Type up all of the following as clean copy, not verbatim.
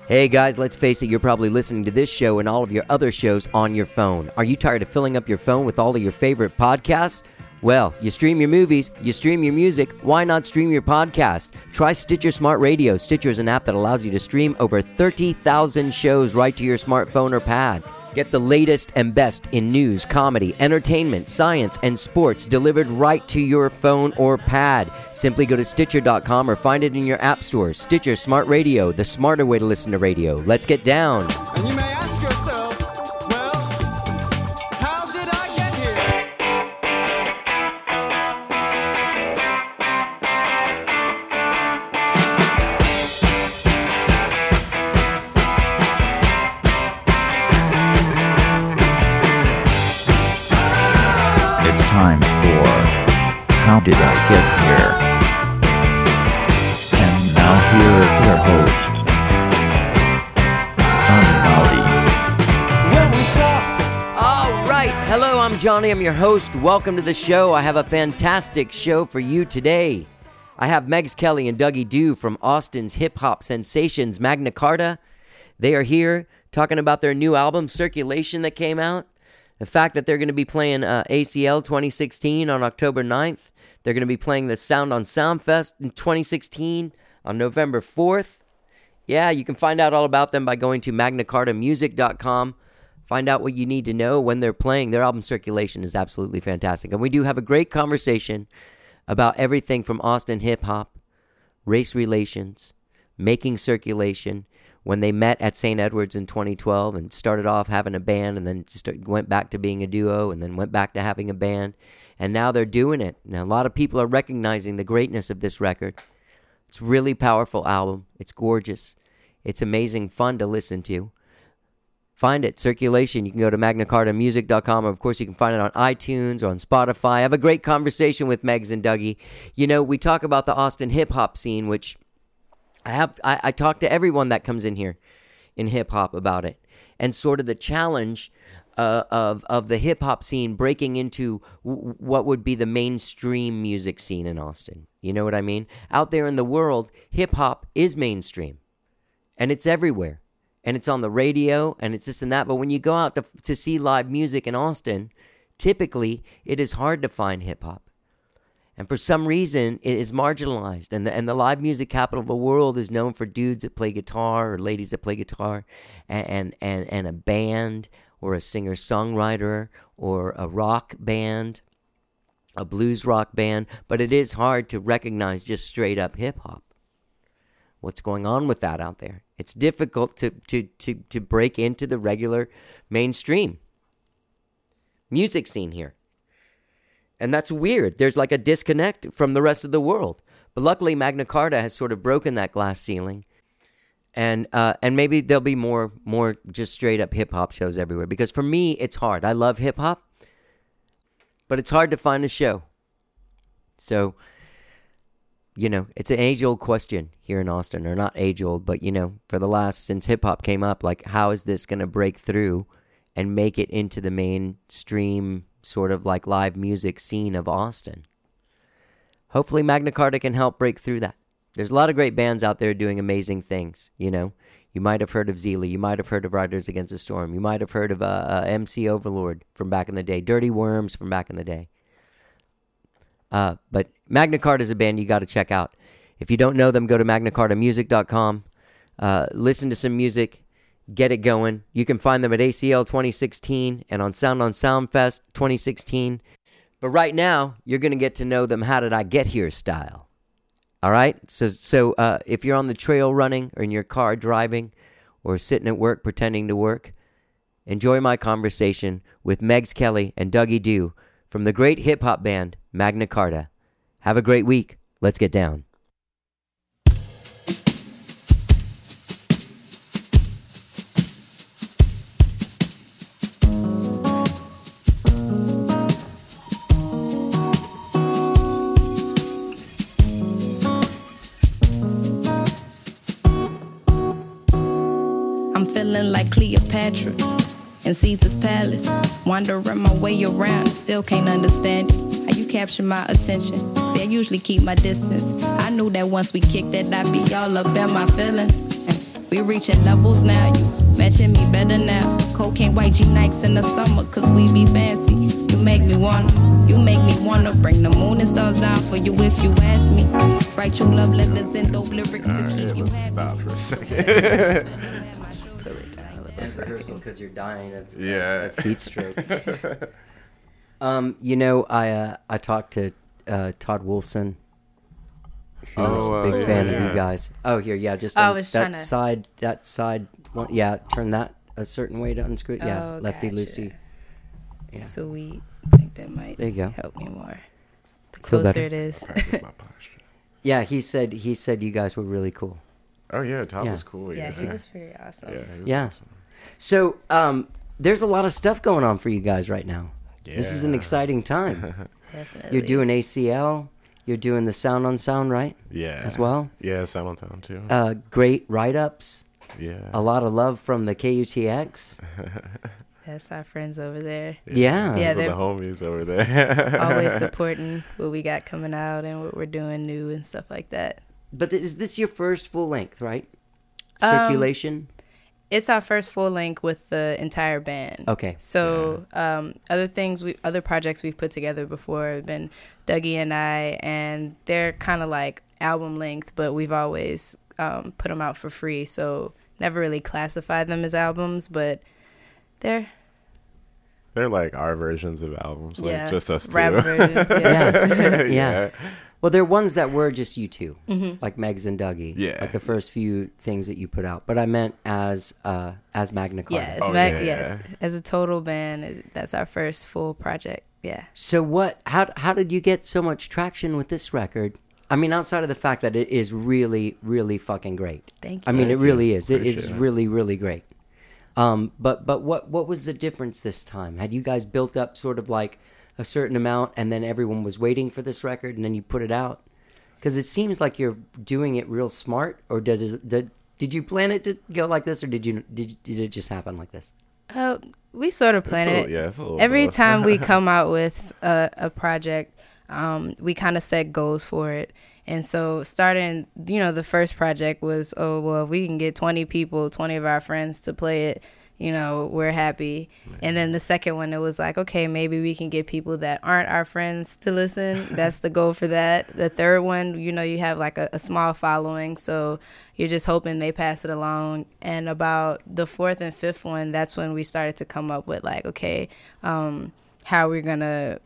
Hey guys, let's face it, you're probably listening to this show and all of your other shows on your phone. Are you tired of filling up your phone with all of your favorite podcasts? Well, you stream your movies, you stream your music, why not stream your podcast? Try Stitcher Smart Radio. Stitcher is an app that allows you to stream over 30,000 shows right to your smartphone or pad. Get the latest and best in news, comedy, entertainment, science, and sports delivered right to your phone or pad. Simply go to Stitcher.com or find it in your app store. Stitcher Smart Radio, the smarter way to listen to radio. Let's get down. And you may ask yourself, well, how did I get here? It's time for How Did I Get Here? And now here is your host, Johnny Maldi. When we talked, All right. Hello, I'm Johnny. I'm your host. Welcome to the show. I have a fantastic show for you today. I have Megs Kelly and Dougie Dew from Austin's hip-hop sensations, Magna Carta. They are here talking about their new album, Circulation, that came out. The fact that they're going to be playing ACL 2016 on October 9th. They're going to be playing the Sound on Sound Fest in 2016 on November 4th. Yeah, you can find out all about them by going to magnacartamusic.com. Find out what you need to know when they're playing. Their album Circulation is absolutely fantastic. And we do have a great conversation about everything from Austin hip-hop, race relations, making circulation, when they met at St. Edward's in 2012 and started off having a band and then just went back to being a duo and then went back to having a band. And now they're doing it. Now, a lot of people are recognizing the greatness of this record. It's a really powerful album. It's gorgeous. It's amazing fun to listen to. Find it, Circulation. You can go to magnacartamusic.com, or of course you can find it on iTunes or on Spotify. I have a great conversation with Megs and Dougie. You know, we talk about the Austin hip-hop scene, which I talk to everyone that comes in here in hip-hop about it, and sort of the challenge of the hip-hop scene breaking into what would be the mainstream music scene in Austin. You know what I mean? Out there in the world, hip-hop is mainstream, and it's everywhere, and it's on the radio, and it's this and that, but when you go out to see live music in Austin, typically it is hard to find hip-hop. And for some reason, it is marginalized. And the live music capital of the world is known for dudes that play guitar or ladies that play guitar and a band or a singer-songwriter or a rock band, a blues rock band. But it is hard to recognize just straight-up hip-hop. What's going on with that out there? It's difficult to break into the regular mainstream music scene here. And that's weird. There's like a disconnect from the rest of the world. But luckily, Magna Carta has sort of broken that glass ceiling. And maybe there'll be more just straight up hip hop shows everywhere. Because for me, it's hard. I love hip hop, but it's hard to find a show. So, you know, it's an age-old question here in Austin. Or not age-old, but, you know, since hip hop came up, like, how is this going to break through and make it into the mainstream sort of like live music scene of Austin? Hopefully Magna Carta can help break through that. There's a lot of great bands out there doing amazing things, you know. You might have heard of Zealey. You might have heard of Riders Against the Storm. You might have heard of MC Overlord from back in the day. Dirty Worms from back in the day. But Magna Carta is a band you got to check out. If you don't know them, go to magnacartamusic.com. Listen to some music. Get it going. You can find them at ACL 2016 and on Sound Fest 2016. But right now, you're going to get to know them How Did I Get Here style. All right? So if you're on the trail running or in your car driving or sitting at work pretending to work, enjoy my conversation with Megs Kelly and Dougie Dew from the great hip-hop band Magna Carta. Have a great week. Let's get down. Feeling like Cleopatra in Caesar's palace, wandering my way around, still can't understand it. How you capture my attention? See, I usually keep my distance. I knew that once we kicked that, I'd be all up in my feelings. We reaching levels now, you matching me better now. Cocaine white G Nikes in the summer, cause we be fancy. You make me wanna bring the moon and stars down for you if you ask me. Write your love letters and dope lyrics to keep you happy. Stop for a second. And rehearsal because you're dying of, Yeah. of heat stroke. You know, I talked to Todd Wolfson, who's a big fan of you guys. Oh, here, yeah, just I on was that trying to- side one, yeah, turn that a certain way to unscrew it. Yeah, Oh, lefty gotcha. loosey. Yeah. Sweet. I think that might There you go. help me more. The Feel closer better? it is. Practice my posture. Yeah, he said you guys were really cool. Oh yeah, Todd Yeah. was cool. Yeah, Yeah, she was pretty awesome. Yeah, he was Yeah. awesome. So, there's a lot of stuff going on for you guys right now. This is an Yeah. exciting time. Definitely. You're doing ACL. You're doing the Sound on Sound, right? Yeah. As well? Yeah, Sound on Town too. Great write-ups. Yeah. A lot of love from the KUTX. That's our friends over there. Yeah. Yeah, Those are they're- the homies over there. Always supporting what we got coming out and what we're doing new and stuff like that. But is this your first full length, right? Um, Circulation? It's our first full length with the entire band. Okay. So other projects we've put together before have been Dougie and I, and they're kind of like album length, but we've always put them out for free. So never really classified them as albums, but they're They're like our versions of albums, like yeah, just us two. rap versions. Yeah. Yeah. Well, there are ones that were just you two, like Megs and Dougie. Yeah. Like the first few things that you put out. But I meant as Magna Carta. Yeah, Oh, yes, yeah. as a total band, that's our first full project. Yeah. So how did you get so much traction with this record? I mean, outside of the fact that it is really, really fucking great. Thank I you. mean, it Thank you. really is. It is Appreciate it. really, really great. But what was the difference this time? Had you guys built up sort of like a certain amount, and then everyone was waiting for this record, and then you put it out? Because it seems like you're doing it real smart. Or did you plan it to go like this, or did it just happen like this? We sort of plan it. It's a little Every both. time we come out with a project, we kind of set goals for it. And so starting, the first project was, if we can get 20 people, 20 of our friends to play it, we're happy. And then the second one, it was like, okay, maybe we can get people that aren't our friends to listen. That's the goal for that. The third one, you have like a small following, so you're just hoping they pass it along. And about the fourth and fifth one, that's when we started to come up with like, okay, how we're gonna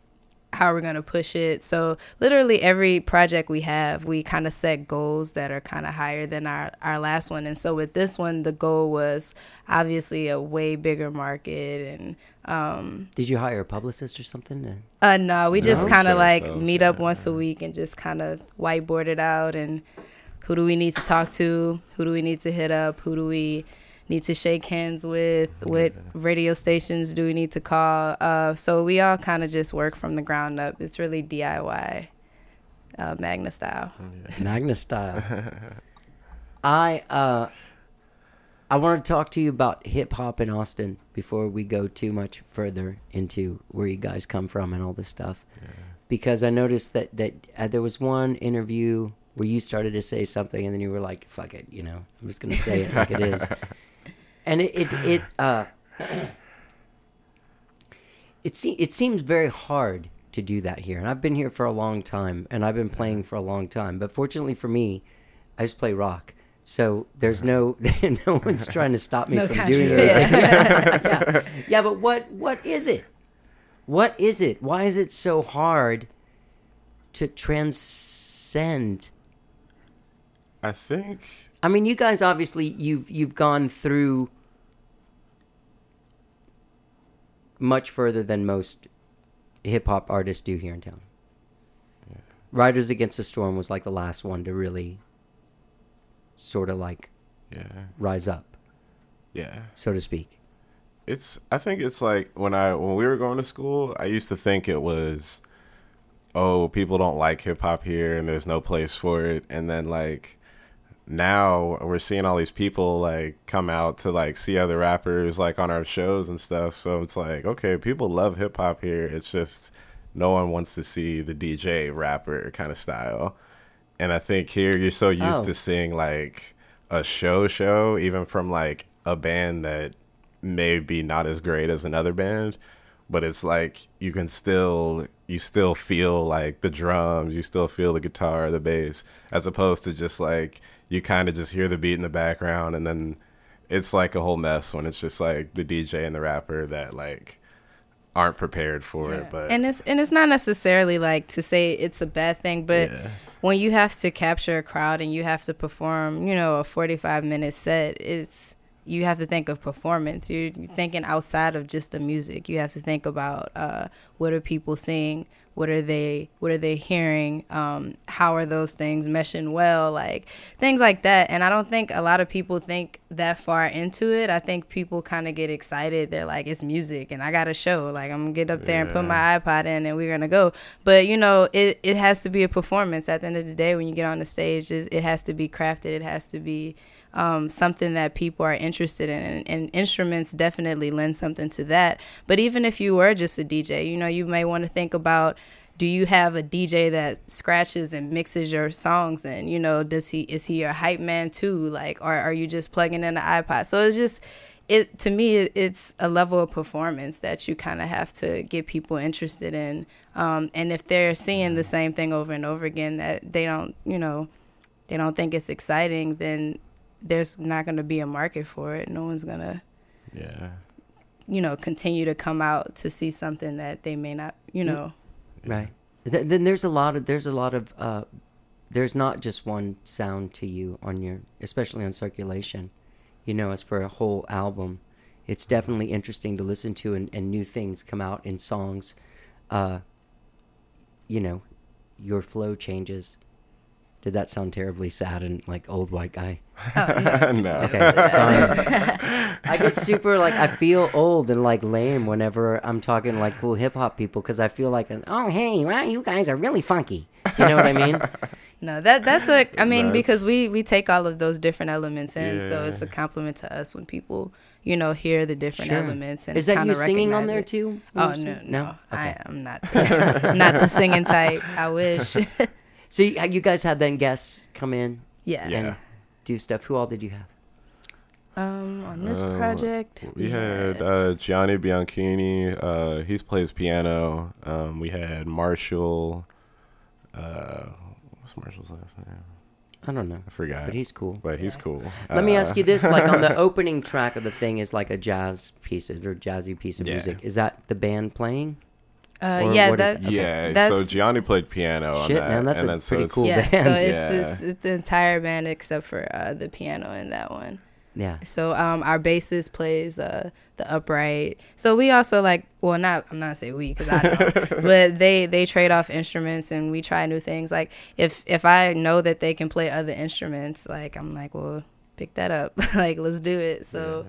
push it. So literally every project we have, we kind of set goals that are kind of higher than our last one. And so with this one, the goal was obviously a way bigger market. And Did you hire a publicist or something? no, we just No, kind of so like ourselves, meet up yeah. once a week and just kind of whiteboard it out. And who do we need to talk to? Who do we need to hit up? Who do we need to shake hands with? What radio stations do we need to call? So we all kind of just work from the ground up. It's really DIY, Magna style. Magna style. I want to talk to you about hip hop in Austin before we go too much further into where you guys come from and all this stuff, because I noticed that there was one interview where you started to say something and then you were like, "Fuck it," I'm just gonna say it like it is, and it seems very hard to do that here, and I've been here for a long time, and I've been playing for a long time. But fortunately for me, I just play rock, so there's no one's trying to stop me No from country, doing it. Yeah. But what is it? What is it? Why is it so hard to transcend? I think I mean, you guys obviously you've gone through much further than most hip hop artists do here in town. Yeah. Riders Against the Storm was like the last one to really sort of like rise up, so to speak. I think it's like when we were going to school, I used to think it was, people don't like hip hop here and there's no place for it. And then like now we're seeing all these people like come out to like see other rappers like on our shows and stuff. So it's like, okay, people love hip hop here. It's just no one wants to see the DJ rapper kind of style. And I think here you're so used to seeing like a show, even from like a band that may be not as great as another band, but it's like you still feel like the drums, you still feel the guitar, the bass, as opposed to just like you kind of just hear the beat in the background, and then it's like a whole mess when it's just like the DJ and the rapper that like aren't prepared for it. But and it's not necessarily like to say it's a bad thing, but when you have to capture a crowd and you have to perform, you know, a 45-minute set, you have to think of performance. You're thinking outside of just the music. You have to think about what are people seeing, what are they hearing, how are those things meshing well, like things like that. And I don't think a lot of people think that far into it. I think people kind of get excited. They're like, it's music and I got a show. Like, I'm gonna get up there and put my iPod in and we're gonna go. But you know, it has to be a performance. At the end of the day, when you get on the stage, it has to be crafted. It has to be something that people are interested in, and instruments definitely lend something to that. But even if you were just a DJ, you know, you may want to think about, do you have a DJ that scratches and mixes your songs, and you know, is he your hype man too, like, or are you just plugging in the iPod? So it's just, to me it's a level of performance that you kind of have to get people interested in, and if they're seeing the same thing over and over again, that they don't think it's exciting, then there's not going to be a market for it. No one's going to, you know, continue to come out to see something that they may not, you know. Right. Then there's not just one sound to you especially on Circulation, you know, as for a whole album. It's definitely interesting to listen to, and new things come out in songs. You know, your flow changes. Did that sound terribly sad and like old white guy? Oh, no. Okay, sorry. I get super like, I feel old and like lame whenever I'm talking like cool hip hop people, because I feel like, oh hey, wow, you guys are really funky. You know what I mean? No, that's like, I mean, Nice. because we take all of those different elements in, so it's a compliment to us when people, you know, hear the different elements. And is that you kinda singing on recognize there it. too? Oh no. Okay. I'm not not the singing type. I wish. So you guys had then guests come in Yeah. and do stuff. Who all did you have? On this project, We had Gianni Bianchini. He plays piano. We had Marshall. What's Marshall's last name? I don't know. I forgot. But he's cool. Cool. Let me ask you this: like on the opening track of the thing is like a jazz piece or jazzy piece of music. Is that the band playing? Or yeah, what is- that, Yeah, That's- so Gianni played piano on Shit, that. man, that's and a then, so pretty it's- cool yeah. band. So Yeah. it's the entire band except for the piano in that one. Yeah. So our bassist plays the upright. So we also like, well, I'm not saying we because I don't, but they trade off instruments and we try new things. Like if I know that they can play other instruments, like I'm like, well, pick that up, like let's do it. So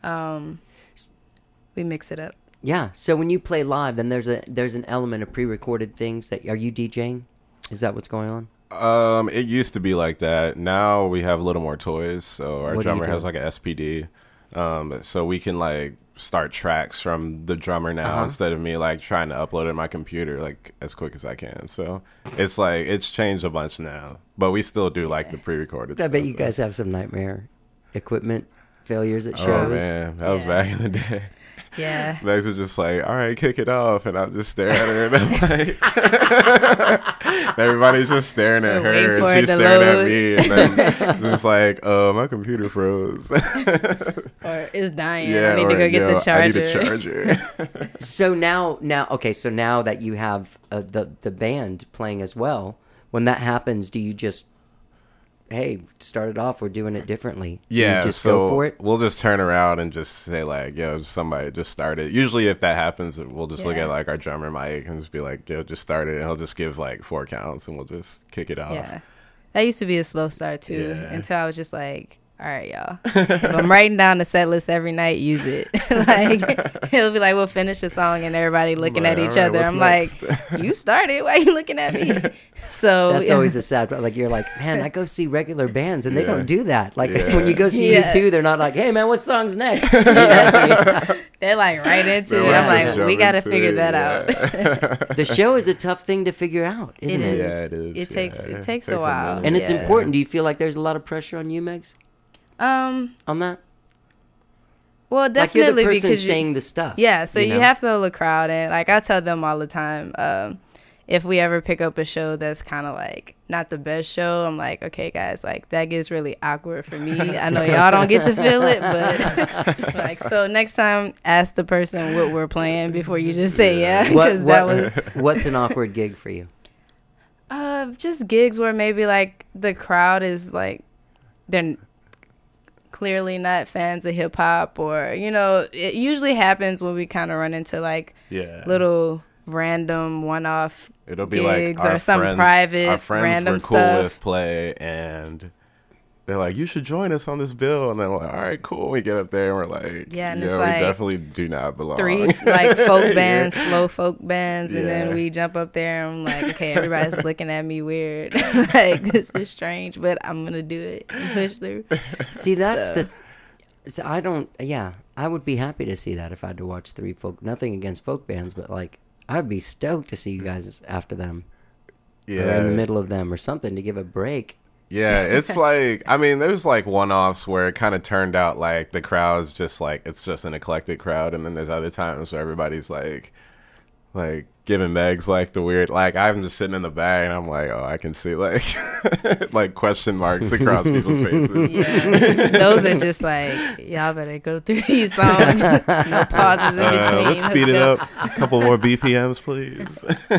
we mix it up. Yeah. So when you play live, then there's an element of pre-recorded things that are you DJing? Is that what's going on? It used to be like that. Now we have a little more toys. So our What do you drummer do? has like a SPD. So we can like start tracks from the drummer now instead of me like trying to upload it on my computer like as quick as I can. So it's like it's changed a bunch now, but we still do like the pre-recorded I stuff. bet you so. guys have some nightmare equipment failures at Oh shows. man, that was back in the day. Yeah. Lex was just like, all right, kick it off. And I'll just stare at her. And I'm like, everybody's just staring at We'll wait her. for And it she's to staring at load. me. And then just like, my computer froze. Or it's dying. Yeah, I need to or, go get the charger. I need a charger. So now that you have the band playing as well, when that happens, do you just, hey, start it off, we're doing it differently? Do Yeah, you just so go for it? we'll just turn around and just say like, yo, somebody just started. Usually if that happens, we'll just look Yeah. at like our drummer Mike and just be like, yo, just start it. And he'll just give like 4 counts and we'll just kick it off. Yeah. That used to be a slow start too, Yeah. until I was just like, all right, y'all. If I'm writing down the set list every night, use it. Like he'll be like, we'll finish the song and everybody looking at Like, each all right, other. what's I'm next? like, you started. Why are you looking at me? So That's always the sad part. Like, you're like, man, I go see regular bands and they Yeah. don't do that. Like, Yeah. when you go see Yeah. U2, they're not like, hey, man, what song's next? You know? they're like right into They're it. I'm like like, just we got to jumping figure to that it, out. The show is a tough thing to figure out, isn't it? It is. Yeah, it is. It takes yeah. a while. minute. And it's Yeah. important. Do you feel like there's a lot of pressure on you, Megs? Um. on that? Well, Like you're definitely the person because saying the stuff. yeah. So you know? have to hold the crowd in. Like I tell them all the time. If we ever pick up a show that's kind of like not the best show, I'm like, okay, guys, like that gets really awkward for me. I know y'all don't get to feel it, but like, so next time, ask the person what we're playing before you just say yeah, because that was What's an awkward gig for you? just gigs where maybe like the crowd is like they're clearly not fans of hip hop, or it usually happens when we kind of run into like little random one-off It'll be gigs like or some private our friends random were cool stuff. with play, and they're like, you should join us on this bill, and then we're like, all right, cool. We get up there and we're like, Yeah, and we it's like definitely do not belong. 3 like folk bands, slow folk bands, and Yeah. then we jump up there and I'm like, okay, everybody's looking at me weird. Like this is strange, but I'm gonna do it and push through. See, that's I don't. Yeah, I would be happy to see that if I had to watch 3 folk. Nothing against folk bands, but like I'd be stoked to see you guys after them, or in the middle of them, or something to give a break. Yeah, it's like, I mean, there's like one-offs where it kind of turned out like the crowd's just like, it's just an eclectic crowd, and then there's other times where everybody's like giving Megs like the weird, like I'm just sitting in the back and I'm like, oh, I can see like like question marks across people's faces. Yeah. Those are just like, y'all better go through these songs. No pauses in between. Let's speed it go. up. A couple more BPMs, please.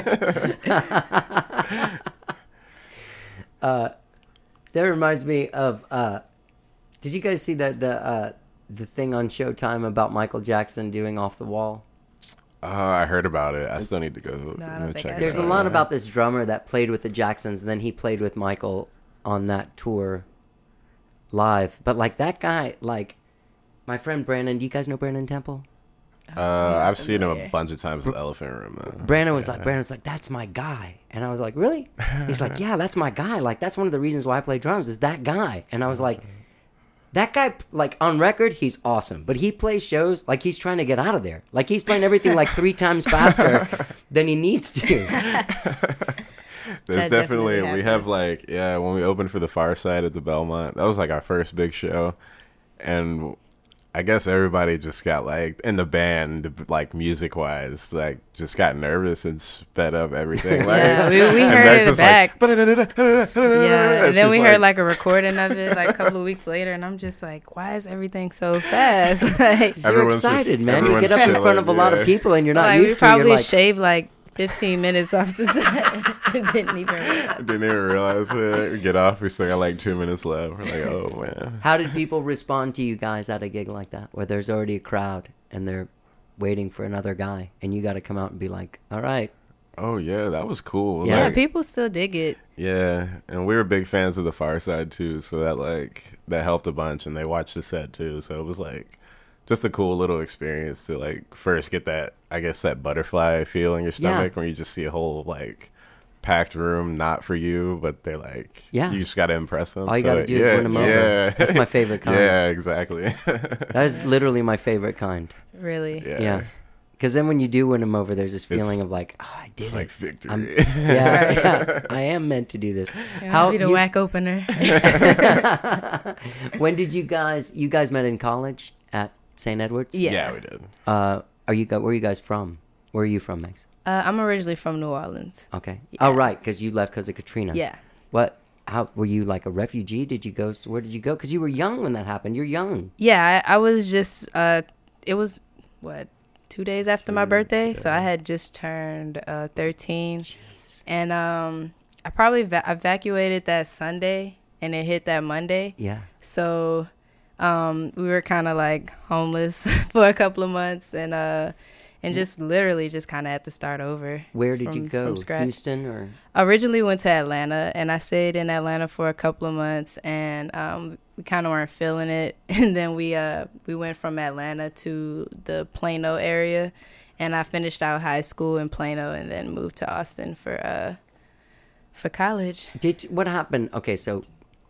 That reminds me of. Did you guys see the thing on Showtime about Michael Jackson doing Off the Wall? I heard about it. I still need to go No, I don't think check I it There's a out. lot about this drummer that played with the Jacksons, and then he played with Michael on that tour live. But like that guy, like my friend Brandon. Do you guys know Brandon Temple? I've seen him a familiar. bunch of times at the Elephant Room, though. Brandon's like, that's my guy. And I was like, really? He's like, yeah, that's my guy. Like, that's one of the reasons why I play drums is that guy. And I was like, that guy, like, on record, he's awesome. But he plays shows like he's trying to get out of there. Like, he's playing everything like 3 times faster than he needs to. There's That definitely, definitely we have happens. like, yeah, when we opened for the Far Side at the Belmont, that was like our first big show. And I guess everybody just got like, in the band, like music wise, like just got nervous and sped up everything. Like, Yeah, we and heard they're it in the just like, back. Yeah, and then we It's heard like a recording of it like a couple of weeks later, and I'm just like, why is everything so fast? Like, You're Everyone's excited, just- man. You everyone's get up in front of a chilling, lot of yeah. people and you're not like we used to it. You're probably like, shaved like 15 minutes off the set. Didn't even realize. Didn't even realize it. We get off, we still got like 2 minutes left. We're like, oh man. how did people respond to you guys at a gig like that where there's already a crowd and they're waiting for another guy and you got to come out and be like, all right. Oh yeah, that was cool. Yeah, Yeah, Like, people still dig it. yeah, and we were big fans of the Far Side too, so that helped a bunch, and they watched the set too, so it was like just a cool little experience to like first get that, I guess, that butterfly feel in your stomach when you just see a whole like packed room, not for you, but they're like, Yeah. you just got to impress them. All you gotta do is win 'em over. Yeah, That's my favorite kind. Yeah, exactly. That is literally my favorite kind. Really. Yeah. Because then when you do win them over, there's this feeling It's- of like, oh, I did It's it. like victory. Yeah, I am meant to do this. I'll be the whack opener. When did you guys met in college at St. Edward's? Yeah. Yeah, we did. Where are you guys from? Where are you from, Max? I'm originally from New Orleans. Okay. Yeah. Oh, right, because you left because of Katrina. Yeah. What? How were you like a refugee? Did you go? Where did you go? Because you were young when that happened. You're young. Yeah, I was just, it was, 2 days after my birthday? So I had just turned 13. Jeez. And I probably evacuated that Sunday, and it hit that Monday. Yeah. So we were kind of like homeless for a couple of months, and just literally just kind of had to start over. Where did you go? From scratch. Houston or? Originally went to Atlanta, and I stayed in Atlanta for a couple of months, and we kind of weren't feeling it. And then we went from Atlanta to the Plano area, and I finished out high school in Plano, and then moved to Austin for college. What happened? Okay, so,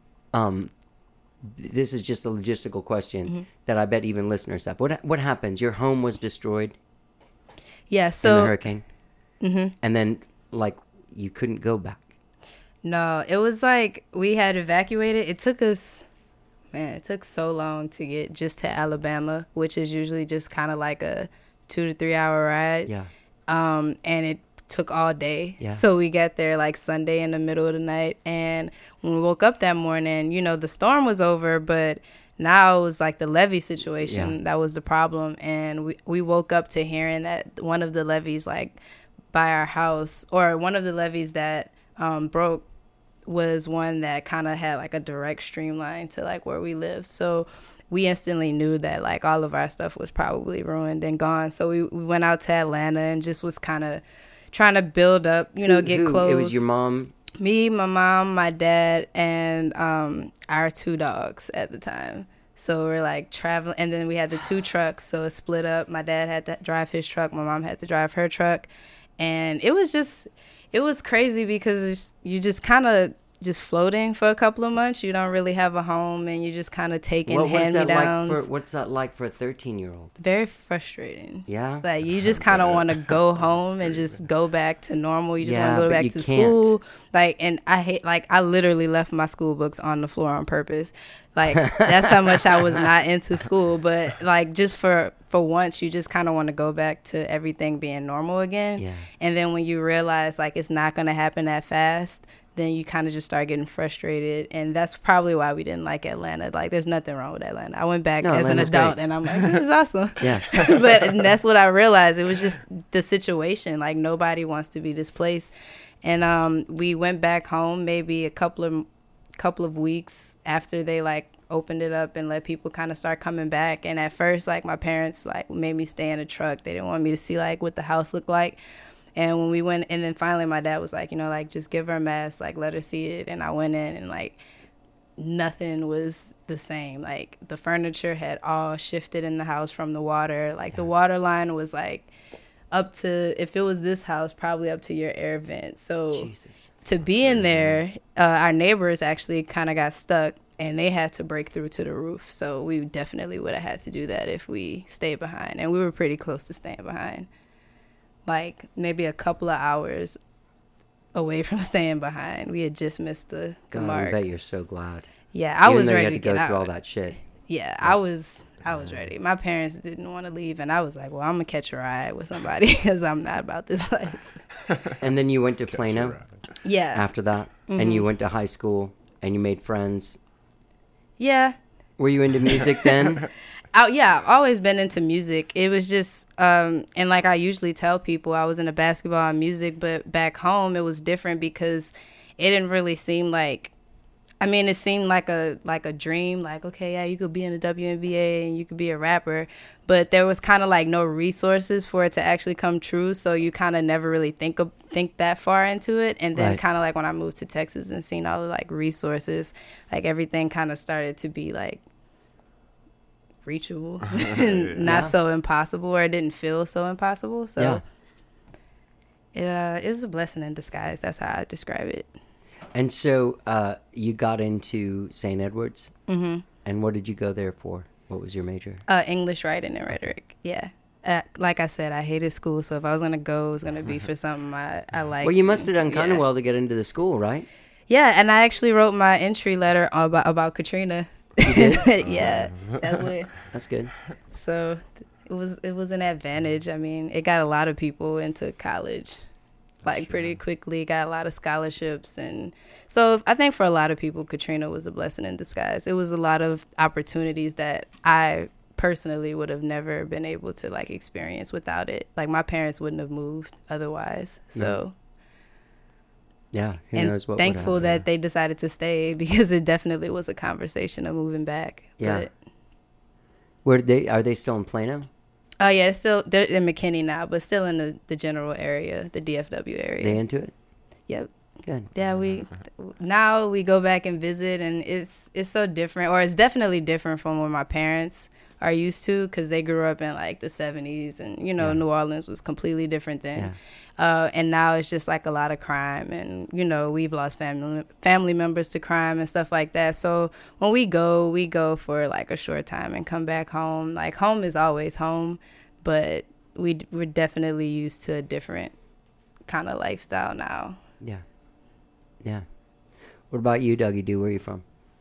this is just a logistical question that I bet even listeners have. What happens? Your home was destroyed Yeah, in the so hurricane, and then like you couldn't go back. no, it was like we had evacuated. It took us Man, it took so long to get just to Alabama, which is usually just kind of like a 2 to 3 hour ride. Yeah. And it took all day. Yeah. So we got there like Sunday in the middle of the night. And when we woke up that morning, you know, the storm was over, but now it was like the levee situation. Yeah. That was the problem. And we woke up to hearing that one of the levees, like by our house, or one of the levees that broke, was one that kind of had like a direct streamline to like where we live. So we instantly knew that like all of our stuff was probably ruined and gone. So we went out to Atlanta and just was kind of trying to build up, you know, get clothes. It was your mom? Me, my mom, my dad, and our 2 dogs at the time. So we're like traveling, and then we had the 2 trucks, so it split up. My dad had to drive his truck, my mom had to drive her truck, and it was crazy because you just kind of just floating for a couple of months. You don't really have a home, and you just kind of taking hand-me-downs. What's that like for a 13-year-old? Very frustrating. Yeah? Like, you just kind of want to go home and just go back to normal. You just want to go but back you to can't. school. Like, and I literally left my school books on the floor on purpose. Like, that's how much I was not into school. But, like, just for once, you just kind of want to go back to everything being normal again. Yeah. And then when you realize, like, it's not going to happen that fast, then you kind of just start getting frustrated. And that's probably why we didn't like Atlanta. Like, there's nothing wrong with Atlanta. I went back as an Atlanta's adult, great. and I'm like, this is awesome. Yeah. And that's what I realized. It was just the situation. Like, nobody wants to be displaced. And we went back home maybe a couple of weeks after they, like, opened it up and let people kind of start coming back. And at first, like, my parents, like, made me stay in a truck. They didn't want me to see, like, what the house looked like. And when we went, and then finally my dad was like, you know, like, just give her a mask, like, let her see it. And I went in, and, like, nothing was the same. Like, the furniture had all shifted in the house from the water. Like, the water line was, like, up to, if it was this house, probably up to your air vent. So Jesus. To be in there, our neighbors actually kind of got stuck, and they had to break through to the roof. So we definitely would have had to do that if we stayed behind. And we were pretty close to staying behind. Like, maybe a couple of hours away from staying behind. We had just missed the God, mark. I bet you're so glad. Yeah, I was Even though ready you to had to get go out. through all that shit. Yeah, I was ready. My parents didn't want to leave, and I was like, well, I'm going to catch a ride with somebody because I'm not about this life. And then you went to Plano Yeah. after that, and you went to high school, and you made friends. Yeah. Were you into music then? Yeah, I've always been into music. It was just, and like I usually tell people, I was into basketball and music, but back home it was different because it didn't really seem like, I mean, it seemed like a dream, like, okay, yeah, you could be in the WNBA and you could be a rapper, but there was kind of like no resources for it to actually come true, so you kind of never really think that far into it. And then Right. kind of like when I moved to Texas and seen all the like resources, like everything kind of started to be like reachable and not so impossible, or it didn't feel so impossible. So it was a blessing in disguise. That's how I describe it. And so you got into St. Edward's. Mm-hmm. And what did you go there for? What was your major? English writing and rhetoric. Yeah. Like I said, I hated school, so if I was going to go, it was going to be for something I liked. Well, you must have done kind of Yeah. well to get into the school, right? Yeah, and I actually wrote my entry letter about Katrina. You did? Yeah, that's it. That's good. So it was an advantage. I mean, it got a lot of people into college, like pretty quickly. Got a lot of scholarships, and so I think for a lot of people, Katrina was a blessing in disguise. It was a lot of opportunities that I personally would have never been able to like experience without it. Like my parents wouldn't have moved otherwise. So. Yeah, who And knows what would thankful happen. that they decided to stay because it definitely was a conversation of moving back. Yeah. Are they still in Plano? Oh yeah, they're in McKinney now, but still in the general area, the DFW area. They into it? Yep. Good. Yeah, now we go back and visit, and it's so different, or it's definitely different from what my parents are used to, because they grew up in like the 70s, and New Orleans was completely different then. And now it's just like a lot of crime, and we've lost family members to crime and stuff like that. So when we go for like a short time and come back home. Like home is always home, but we're definitely used to a different kind of lifestyle now. Yeah. Yeah. What about you, Dougie? Where are you from?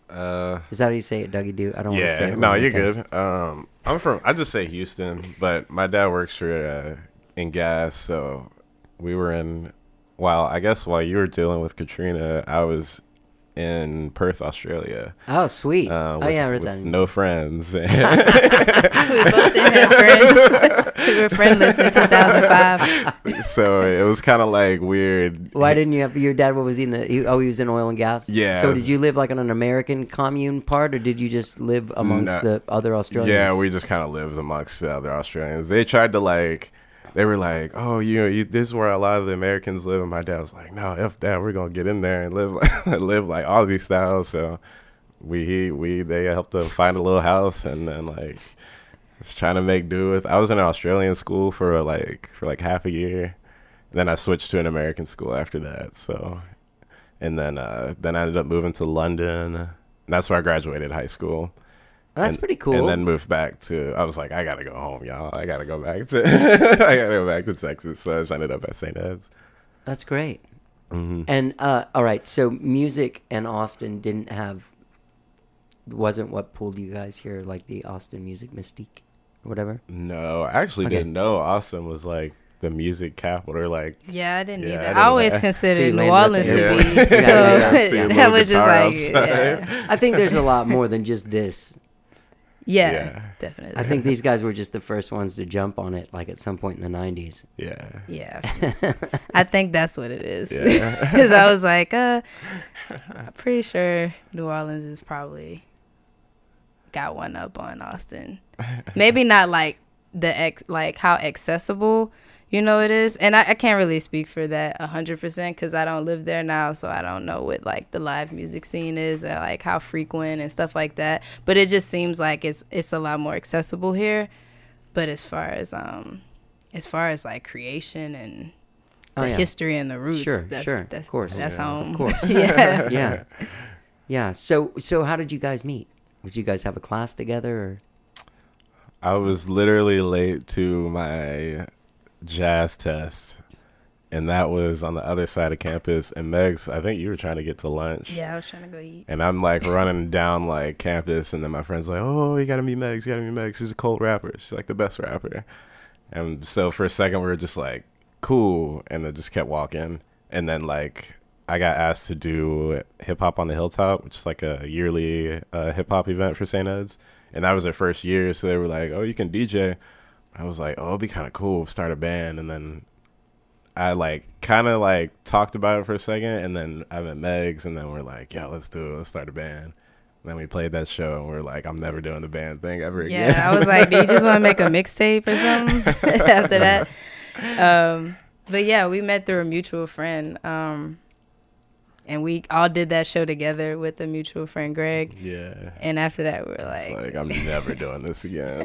Is that how you say it, Dougie Do? I don't want to say Yeah, it. no, wrong. you're Okay. good. I just say Houston, but my dad works for in gas, so we were in. Well, I guess while you were dealing with Katrina, I was in Perth, Australia. Oh, sweet. With, I read with that. no friends. We both didn't have friends. We were friendless in 2005. So it was kind of like weird. Why didn't you have your dad? What was he in the? He was in oil and gas. Yeah. So did you live like on an American commune part, or did you just live amongst No. the other Australians? Yeah, we just kind of lived amongst the other Australians. They tried to they were like, "Oh, this is where a lot of the Americans live." And my dad was like, "No, F that. We're gonna get in there and live live like Aussie style." So they helped to find a little house and then just trying to make do with. I was in an Australian school for half a year. Then I switched to an American school after that. So, and then I ended up moving to London. And that's where I graduated high school. That's pretty cool. And then moved back to. I was like, I gotta go home, y'all. I gotta go back to. I gotta go back to Texas. So I just ended up at St. Ed's. That's great. Mm-hmm. And all right, so music and Austin wasn't what pulled you guys here, like the Austin music mystique, or whatever. No, I actually Okay. didn't know Austin was like the music capital. Yeah, I didn't Yeah, either. I I, didn't always know. So considered you New landed Orleans at the to airport. be. Yeah, So yeah. See a that little was just guitar like, outside. yeah. I think there's a lot more than just this. Yeah, Yeah. definitely. I think these guys were just the first ones to jump on it, like at some point in the 90s. Yeah. Yeah, I think that's what it is. Yeah. Because I was like, I'm pretty sure New Orleans is probably got one up on Austin. Maybe not like like how accessible, it is. And I can't really speak for that 100% because I don't live there now, so I don't know what like the live music scene is, or like how frequent and stuff like that. But it just seems like it's a lot more accessible here. But as far as like creation and Oh, the yeah. history and the roots, Sure, that's, sure, that's, of course. that's Yeah, home. of course. Yeah. Yeah. Yeah. So how did you guys meet? Did you guys have a class together? Or? I was literally late to my jazz test, and that was on the other side of campus. And Megs, I think you were trying to get to lunch. Yeah, I was trying to go eat. And I'm like running down like campus, and then my friend's like, "Oh, you gotta meet Megs. You gotta meet Megs. She's a cold rapper. She's like the best rapper." And so for a second, we were just like, "Cool," and then just kept walking. And then like I got asked to do Hip Hop on the Hilltop, which is like a yearly hip hop event for St. Ed's, and that was their first year. So they were like, "Oh, you can DJ." I was like, "Oh, it'd be kind of cool. Start a band." And then I kind of talked about it for a second, and then I met Megs, and then we're like, "Yeah, let's do it. Let's start a band." And then we played that show, and we're like, "I'm never doing the band thing ever again." Yeah, I was like, do you just want to make a mixtape or something after that? But yeah, we met through a mutual friend. And we all did that show together with a mutual friend, Greg. Yeah. And after that, we were It's like, like, I'm never doing this again.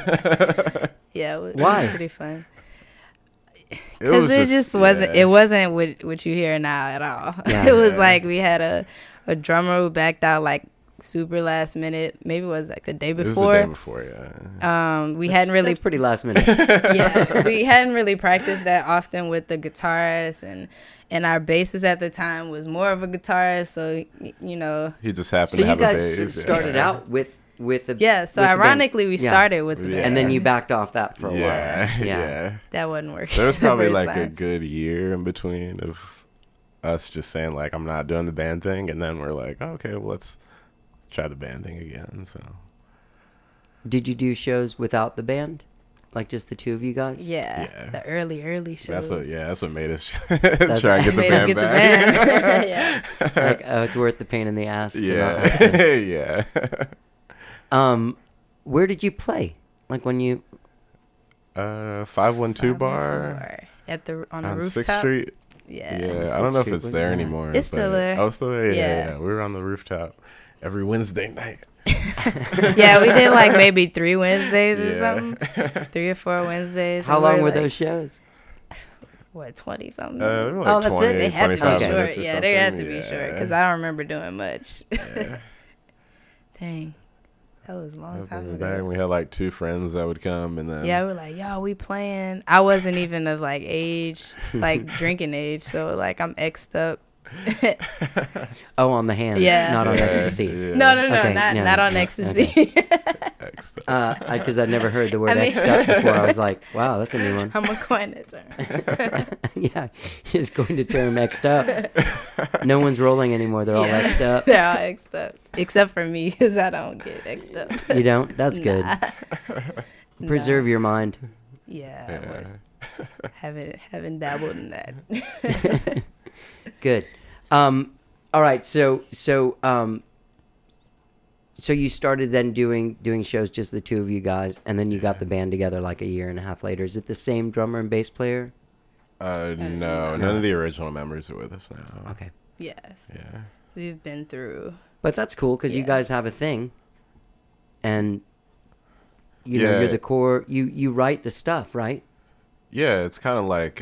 yeah, it Why? was pretty fun. It Because it just wasn't, yeah. it wasn't what you hear now at all. Yeah. It was like we had a drummer who backed out like super last minute. Maybe it was like the day It was before. the day before, yeah. We hadn't really That's pretty last minute. yeah, we hadn't really practiced that often with the guitarist, and our bassist at the time was more of a guitarist, so He just happened So to you have guys a bass. started yeah. out with the yeah. So with the band. ironically, we Yeah. started with the Yeah. band, and then you backed off that for a Yeah, while. yeah. that wasn't working. There was probably First like a time. good year in between of us just saying like, I'm not doing the band thing, and then we're like, oh, okay, well, let's try the band thing again. So Did you do shows without the band, like just the two of you guys? Yeah, Yeah. the early shows. that's what made us try and get the Made us band get the back. band. Yeah. Like, oh, it's worth the pain in the ass. to not Yeah, listen. yeah. Where did you play? Like when you? 512 bar at the on the on rooftop. 6th Street. Yeah. Yeah, I don't know if it's there anymore. It's still but- there. Oh, it's still there. Yeah, Yeah. yeah. We were on the rooftop every Wednesday night. Yeah, we did like maybe 3 Wednesdays or Yeah. something. 3 or 4 Wednesdays. How and long we're were like, those shows? What, 20 something? They were like Oh, that's it? 20, They had to be 25 Okay. minutes short. or Yeah, they had to something. be short Yeah. because I don't remember doing much. Yeah. Dang, that was a long time Back, ago. we had like 2 friends that would come, and then Yeah, we were like, yo, we playing. I wasn't even of like age, like drinking age, so like I'm X'd up Oh, on the hands, Yeah. not on Yeah, ecstasy. yeah. No, Okay, not yeah. not on ecstasy. Because I'd never heard the word I mean- X'd up before. I was like, wow, that's a new one. I'm a coin it term. Yeah, he's going to term X'd up. No one's rolling anymore. They're all Yeah. X'd up. They're all X'd up, except for me, because I don't get X'd up. You don't? That's good. Preserve your mind. Yeah, haven't dabbled in that. Good. All right. So you started then doing shows, just the two of you guys, and then you got the band together like a year and a half later. Is it the same drummer and bass player? No, none of the original members are with us now. Okay. Yes, Yeah. we've been through. But that's cool because you Yeah. guys have a thing, and you know Yeah. you're the core. You write the stuff, right? Yeah, it's kind of like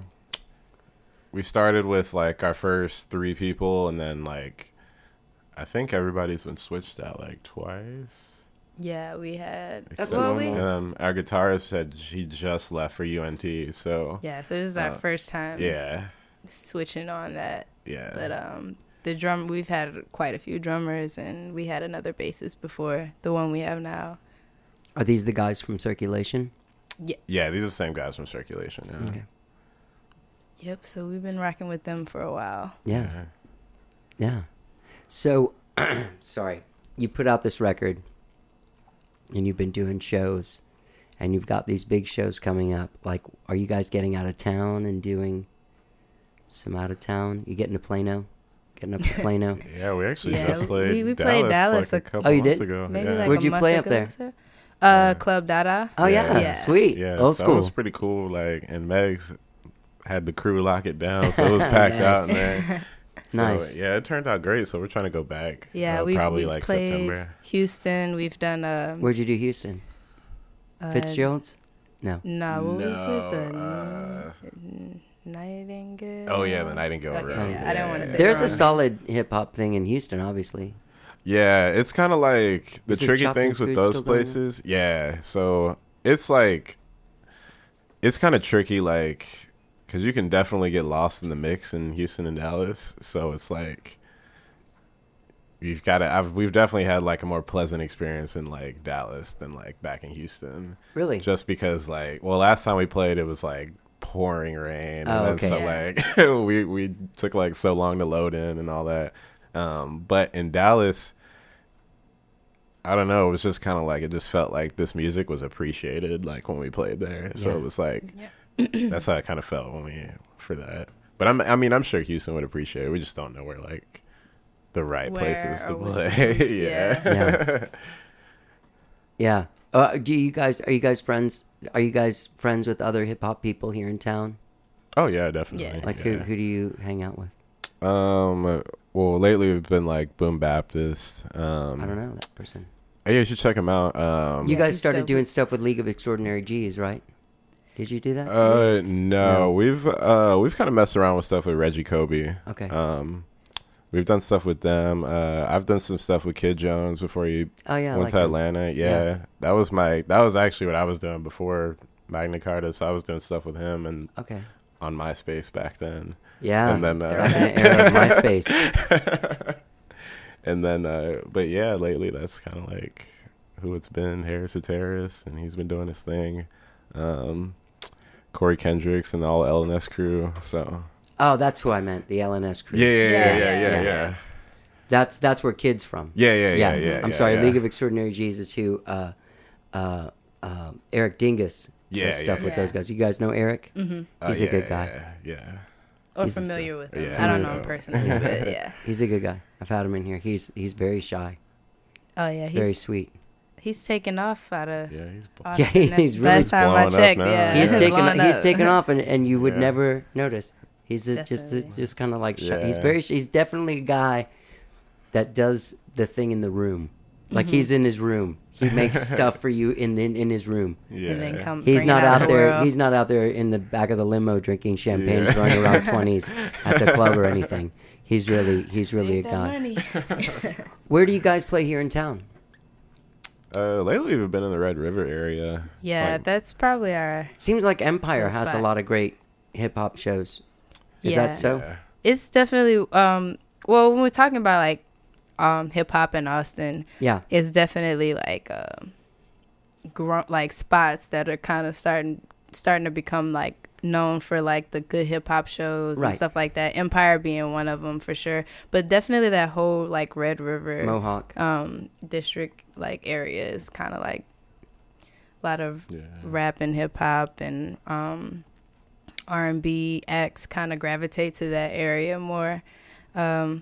we started with like our first 3 people, and then like I think everybody's been switched out like twice. Yeah, we had. That's well, normal. And our guitarist said he just left for UNT, so Yeah, so this is our first time. yeah, Switching on that, yeah. but the drum we've had quite a few drummers, and we had another bassist before the one we have now. Are these the guys from Circulation? Yeah, these are the same guys from Circulation. Yeah. Okay. Yep. So we've been rocking with them for a while. Yeah. Yeah. So, sorry, you put out this record, and you've been doing shows, and you've got these big shows coming up. Like, are you guys getting out of town and doing some out of town? You getting to Plano? Getting up to Plano? Yeah, we actually Yeah, just played. we played Dallas like a- a couple Oh, you months did? ago. Maybe yeah. like Where'd a you month play up ago there? or so. Club Dada. Oh yeah, Yeah. sweet, Yeah, old so school. That was pretty cool. Like, and Megs had the crew lock it down, so it was packed Nice. out in there. So, Nice. Yeah, it turned out great. So we're trying to go back. Yeah, probably we've like played September. Houston. We've done Where'd you do Houston? Fitzgerald's? No. No, what was No, it? The Nightingale. Oh yeah, the Nightingale Okay, Room. yeah, I didn't wanna say There's a wrong. solid hip hop thing in Houston, obviously. Yeah, it's kind of like the Is it tricky Chopping things with Food those still going on? places. Yeah, so it's like it's kind of tricky, like because you can definitely get lost in the mix in Houston and Dallas. So it's like we've definitely had like a more pleasant experience in like Dallas than like back in Houston. Really? Just because like last time we played it was like pouring rain, and Oh, then okay. so like we took like so long to load in and all that. But in Dallas, I don't know, it was just kind of like it just felt like this music was appreciated like when we played there. So Yeah. it was like that's how it kind of felt when we for that. But I'm sure Houston would appreciate it. We just don't know where like the right Where places to or what's play. the groups, yeah. Yeah. Yeah. Are you guys friends? Are you guys friends with other hip hop people here in town? Oh yeah, definitely. Yeah. Like yeah. who do you hang out with? Well, lately we've been like Boom Baptist. I don't know that person. Yeah, you should check him out. You Yeah, guys he's started dope. doing stuff with League of Extraordinary G's, right? Did you do that? No, No. we've kind of messed around with stuff with Reggie Kobe. Okay. We've done stuff with them. I've done some stuff with Kid Jones before he Oh yeah. I went like to him. Atlanta. Yeah. Yeah, that was actually what I was doing before Magna Carta. So I was doing stuff with him and Okay. on MySpace back then. Yeah. And then Back in the era of MySpace. and then but yeah, lately that's kind of like who it's been. Harris the Terrorist, and he's been doing his thing. Corey Kendricks and the all LNS crew. So Oh, that's who I meant. The LNS crew. yeah. That's where Kid's from. Yeah. I'm sorry. League of Extraordinary G's is who Eric Dingus Yeah, does stuff yeah, with yeah. those guys. You guys know Eric? Mm-hmm. He's a good guy. Yeah. Or He's- familiar with him. Yeah, I don't he's know him dope. personally, but yeah. He's a good guy. I've had him in here. He's very shy. Oh yeah, He's very he's sweet. taken off out of. Yeah, he's Austin. Yeah, he's That's really last time I blowing up checked. now. Yeah, He's taken blowing he's up. taken off, and you would Yeah. never notice. He's just Definitely. kind of like shy. He's Yeah. very. He's definitely a guy that does the thing in the room. Like Mm-hmm. he's in his room. He makes stuff for you in his room. yeah. And then come. He's bring not it out to the there. world. He's not out there in the back of the limo drinking champagne, Yeah. throwing around 20s at the club or anything. He's really a Save that guy. money. Where do you guys play here in town? Lately we've been in the Red River area. Yeah, Like, that's probably our. Seems like Empire Good has a spot. lot of great hip hop shows. Is Yeah. that so? yeah. It's definitely well, when we're talking about like hip hop in Austin, Yeah. it's definitely like like spots that are kind of starting to become like known for like the good hip hop shows Right. and stuff like that. Empire being one of them for sure, but definitely that whole like Red River Mohawk. district like area is kind of like a lot of Yeah. rap and hip hop and R&B acts kind of gravitate to that area more. I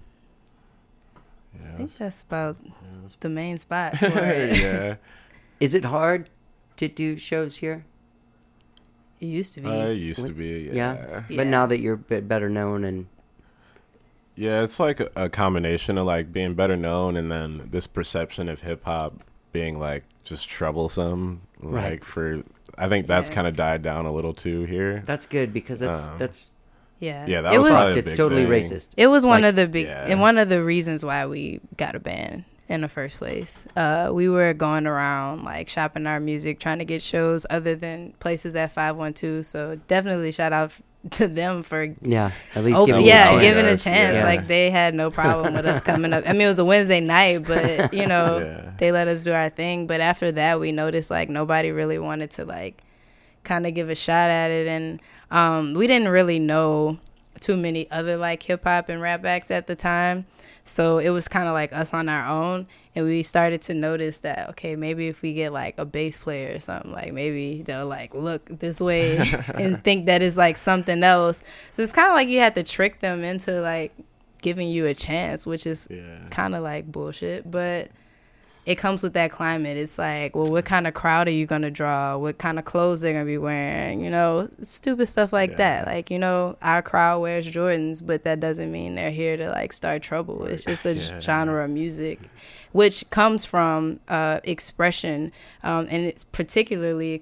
think that's about the main spot for it. Yeah. Is it hard to do shows here? It used to be. It used to be, Yeah. Yeah. But now that you're a bit better known and Yeah, it's like a combination of like being better known and then this perception of hip hop being like just troublesome. Right. Like I think that's Yeah. kind of died down a little too here. that's good because that's Yeah. Yeah, that It was probably a it's big totally thing. racist. It was one Like, of the big yeah. and one of the reasons why we got a band in the first place. We were going around like shopping our music, trying to get shows other than places at 512. So definitely shout out to them for Yeah, at least oh, giving yeah, you a giving a chance. chance. Yeah. Like they had no problem with us coming up. I mean, it was a Wednesday night, but you know, Yeah. they let us do our thing. But after that, we noticed like nobody really wanted to like kind of give a shot at it, and we didn't really know too many other like hip hop and rap acts at the time. So it was kind of like us on our own, and we started to notice that, okay, maybe if we get like a bass player or something, like maybe they'll like look this way and think that it's like something else. So it's kind of like you had to trick them into like giving you a chance, which is Yeah. kind of like bullshit, but it comes with that climate. It's like, well, what kind of crowd are you going to draw? What kind of clothes they're going to be wearing? You know, stupid stuff like that. Like, you know, our crowd wears Jordans, but that doesn't mean they're here to like start trouble. It's just a genre of music, which comes from expression, and it's particularly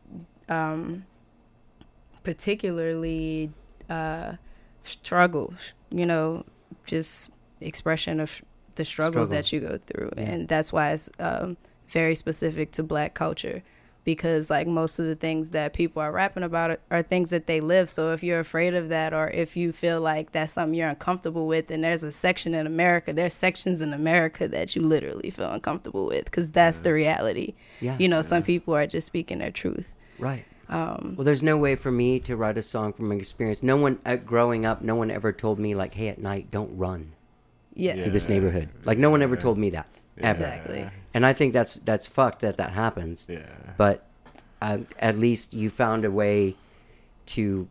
struggle, you know, just expression of the struggles Struggle. that you go through. Yeah. And that's why it's very specific to Black culture, because like most of the things that people are rapping about are things that they live. So if you're afraid of that, or if you feel like that's something you're uncomfortable with, and there's there's sections in America that you literally feel uncomfortable with, because that's the reality. Yeah. You know, some people are just speaking their truth. Right. Well, there's no way for me to write a song from experience. No one, growing up, no one ever told me, like, hey, at night, don't run Yeah. through this neighborhood. Like, no one ever told me that, ever. Exactly. And I think that's fucked that happens. Yeah. But at least you found a way to.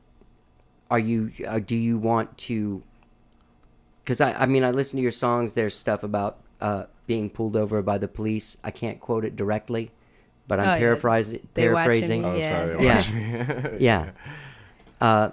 Do you want to? Because I mean, I listen to your songs. There's stuff about being pulled over by the police. I can't quote it directly, but I'm Oh, yeah. paraphrasing. They watching Paraphrasing. me. Oh, Yeah. sorry. Yeah. Yeah.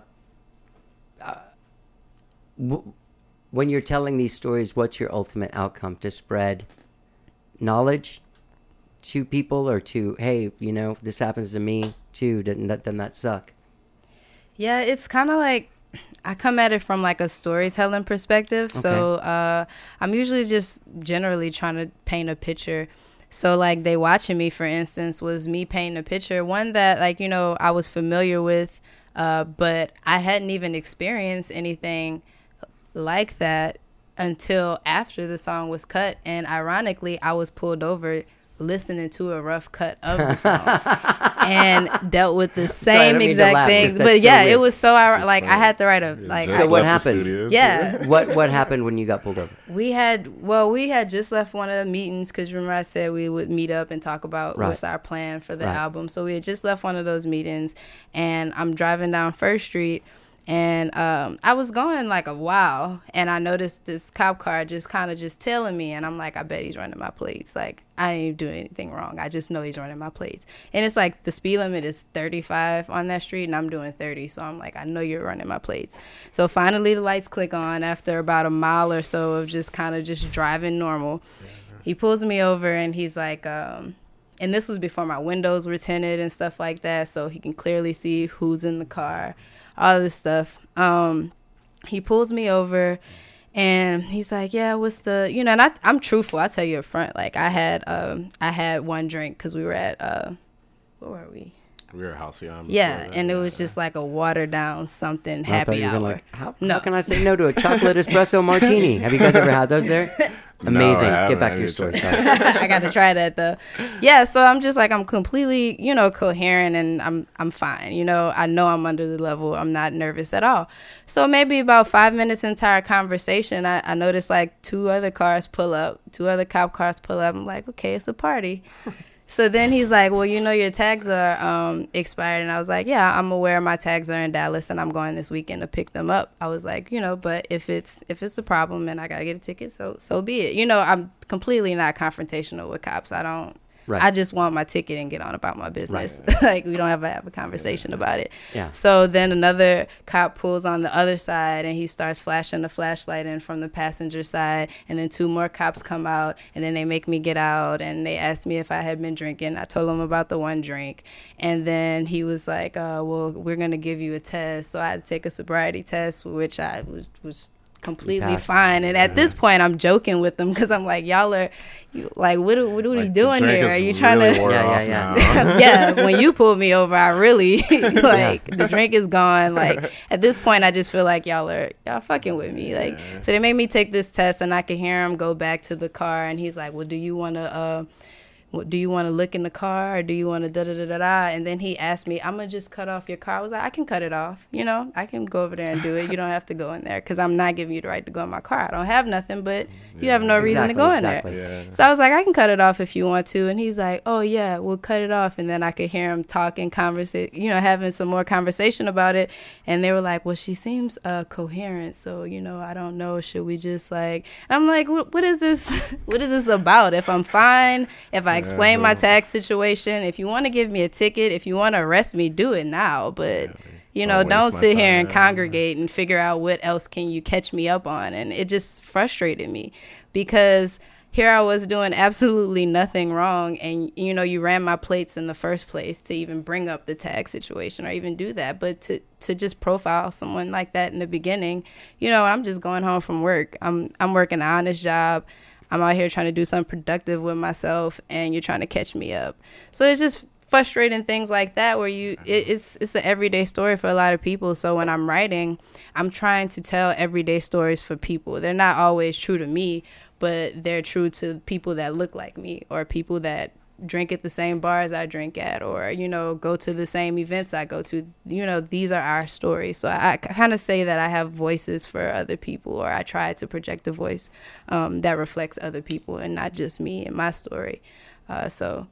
When you're telling these stories, what's your ultimate outcome? To spread knowledge to people, or to, hey, you know, this happens to me too, doesn't that suck? Yeah, it's kind of like I come at it from like a storytelling perspective. So I'm usually just generally trying to paint a picture. So like They Watching Me, for instance, was me painting a picture, one that like, you know, I was familiar with, but I hadn't even experienced anything like that until after the song was cut. And ironically, I was pulled over listening to a rough cut of the song and dealt with the I same don't mean to exact laugh, things. just that's But so yeah, weird. it was so like I had to write a like Just So what left the happened? studio. yeah. What happened when you got pulled over? We had just left one of the meetings, because remember I said we would meet up and talk about Right. what's our plan for the Right. album. So we had just left one of those meetings, and I'm driving down First Street, and I was going like a while, and I noticed this cop car just kind of just tailing me, and I'm like, I bet he's running my plates. Like, I didn't even do anything wrong. I just know he's running my plates. And it's like the speed limit is 35 on that street, and I'm doing 30. So I'm like, I know you're running my plates. So finally the lights click on after about a mile or so of just kind of just driving normal. He pulls me over, and he's like, and this was before my windows were tinted and stuff like that, so he can clearly see who's in the car, all this stuff. He pulls me over, and he's like, yeah, what's the, you know, and I'm truthful. I'll tell you up front. Like, I had one drink, because we were at, where were we? We were halcyon. Yeah, and it was just like a watered down something I thought happy you were hour. like, how No. can I say no to a chocolate espresso martini? Have you guys ever had those there? Amazing. I Get haven't. back I to your need story. to. Sorry. I gotta try that though. Yeah, so I'm just like I'm completely, coherent and I'm fine. I know I'm under the level. I'm not nervous at all. So maybe about 5 minutes into our conversation, I noticed like two other cop cars pull up. I'm like, okay, it's a party. So then he's like, well, your tags are expired. And I was like, yeah, I'm aware my tags are in Dallas and I'm going this weekend to pick them up. I was like, but if it's a problem and I got to get a ticket, so be it. I'm completely not confrontational with cops. Right. I just want my ticket and get on about my business. Like, we don't have a conversation about it. Yeah. So then another cop pulls on the other side and he starts flashing the flashlight in from the passenger side. And then two more cops come out and then they make me get out and they asked me if I had been drinking. I told them about the one drink. And then he was like, well, we're going to give you a test. So I had to take a sobriety test, which I was completely passed. fine. And at this point, I'm joking with them because I'm like, y'all are, like, what are we doing here? Are you trying to? Yeah. Yeah, when you pulled me over, I really the drink is gone. Like at this point, I just feel like y'all fucking with me. Like so, they made me take this test, and I could hear him go back to the car, and he's like, "Well, do you want to look in the car, or do you want to da da da da da?" And then he asked me, "I'm gonna just cut off your car." I was like, "I can cut it off. I can go over there and do it. You don't have to go in there because I'm not giving you the right to go in my car. I don't have nothing, but you have no reason to go in there." Yeah. So I was like, "I can cut it off if you want to." And he's like, "Oh yeah, we'll cut it off." And then I could hear him talking, having some more conversation about it. And they were like, "Well, she seems coherent, so I don't know. Should we just like?" And I'm like, "What is this? What is this about? If I'm fine, if I explain my tax situation, if you want to give me a ticket, if you want to arrest me, do it now. But Don't don't waste my sit here and time. congregate and figure out what else can you catch me up on." And it just frustrated me because here I was doing absolutely nothing wrong, and you ran my plates in the first place to even bring up the tax situation or even do that. But to just profile someone like that in the beginning, I'm just going home from work. I'm working an honest job. I'm out here trying to do something productive with myself, and you're trying to catch me up. So it's just frustrating things like that where it's an everyday story for a lot of people. So when I'm writing, I'm trying to tell everyday stories for people. They're not always true to me, but they're true to people that look like me or people that drink at the same bars I drink at, or go to the same events I go to. These are our stories. So I kind of say that I have voices for other people, or I try to project a voice that reflects other people and not just me and my story. So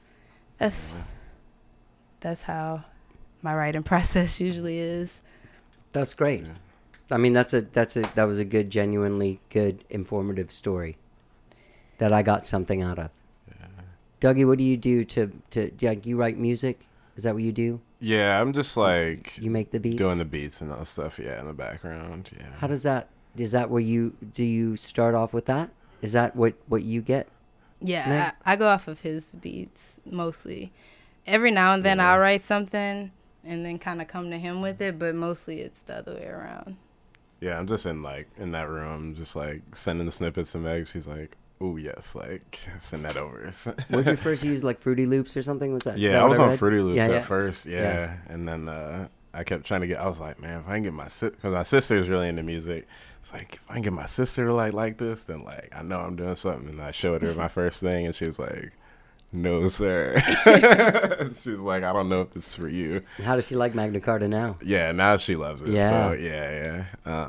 that's how my writing process usually is. That's great. I mean, that was a good, genuinely good, informative story that I got something out of. Dougie, what do you do you write music? Is that what you do? Yeah, I'm just like You make the beats? doing the beats and all stuff. Yeah, in the background. Yeah. How does that, is that where do you start off with that? Is that what you get? Yeah, I go off of his beats mostly. Every now and then I'll write something and then kind of come to him with it, but mostly it's the other way around. Yeah, I'm just in that room, just like sending the snippets to Meg. She's like, "Ooh, yes, like send that over." Would you first use like Fruity Loops or something? Was that? is Yeah, that I what was on read? Fruity Loops Yeah, yeah. at first. Yeah. And then I kept trying to get. I was like, man, if I can get because my sister's really into music. It's like, if I can get my sister to like this, then like I know I'm doing something. And I showed her my first thing, and she was like, "No, sir." She was like, "I don't know if this is for you." How does she like Magna Carta now? Yeah, now she loves it. Yeah. So yeah.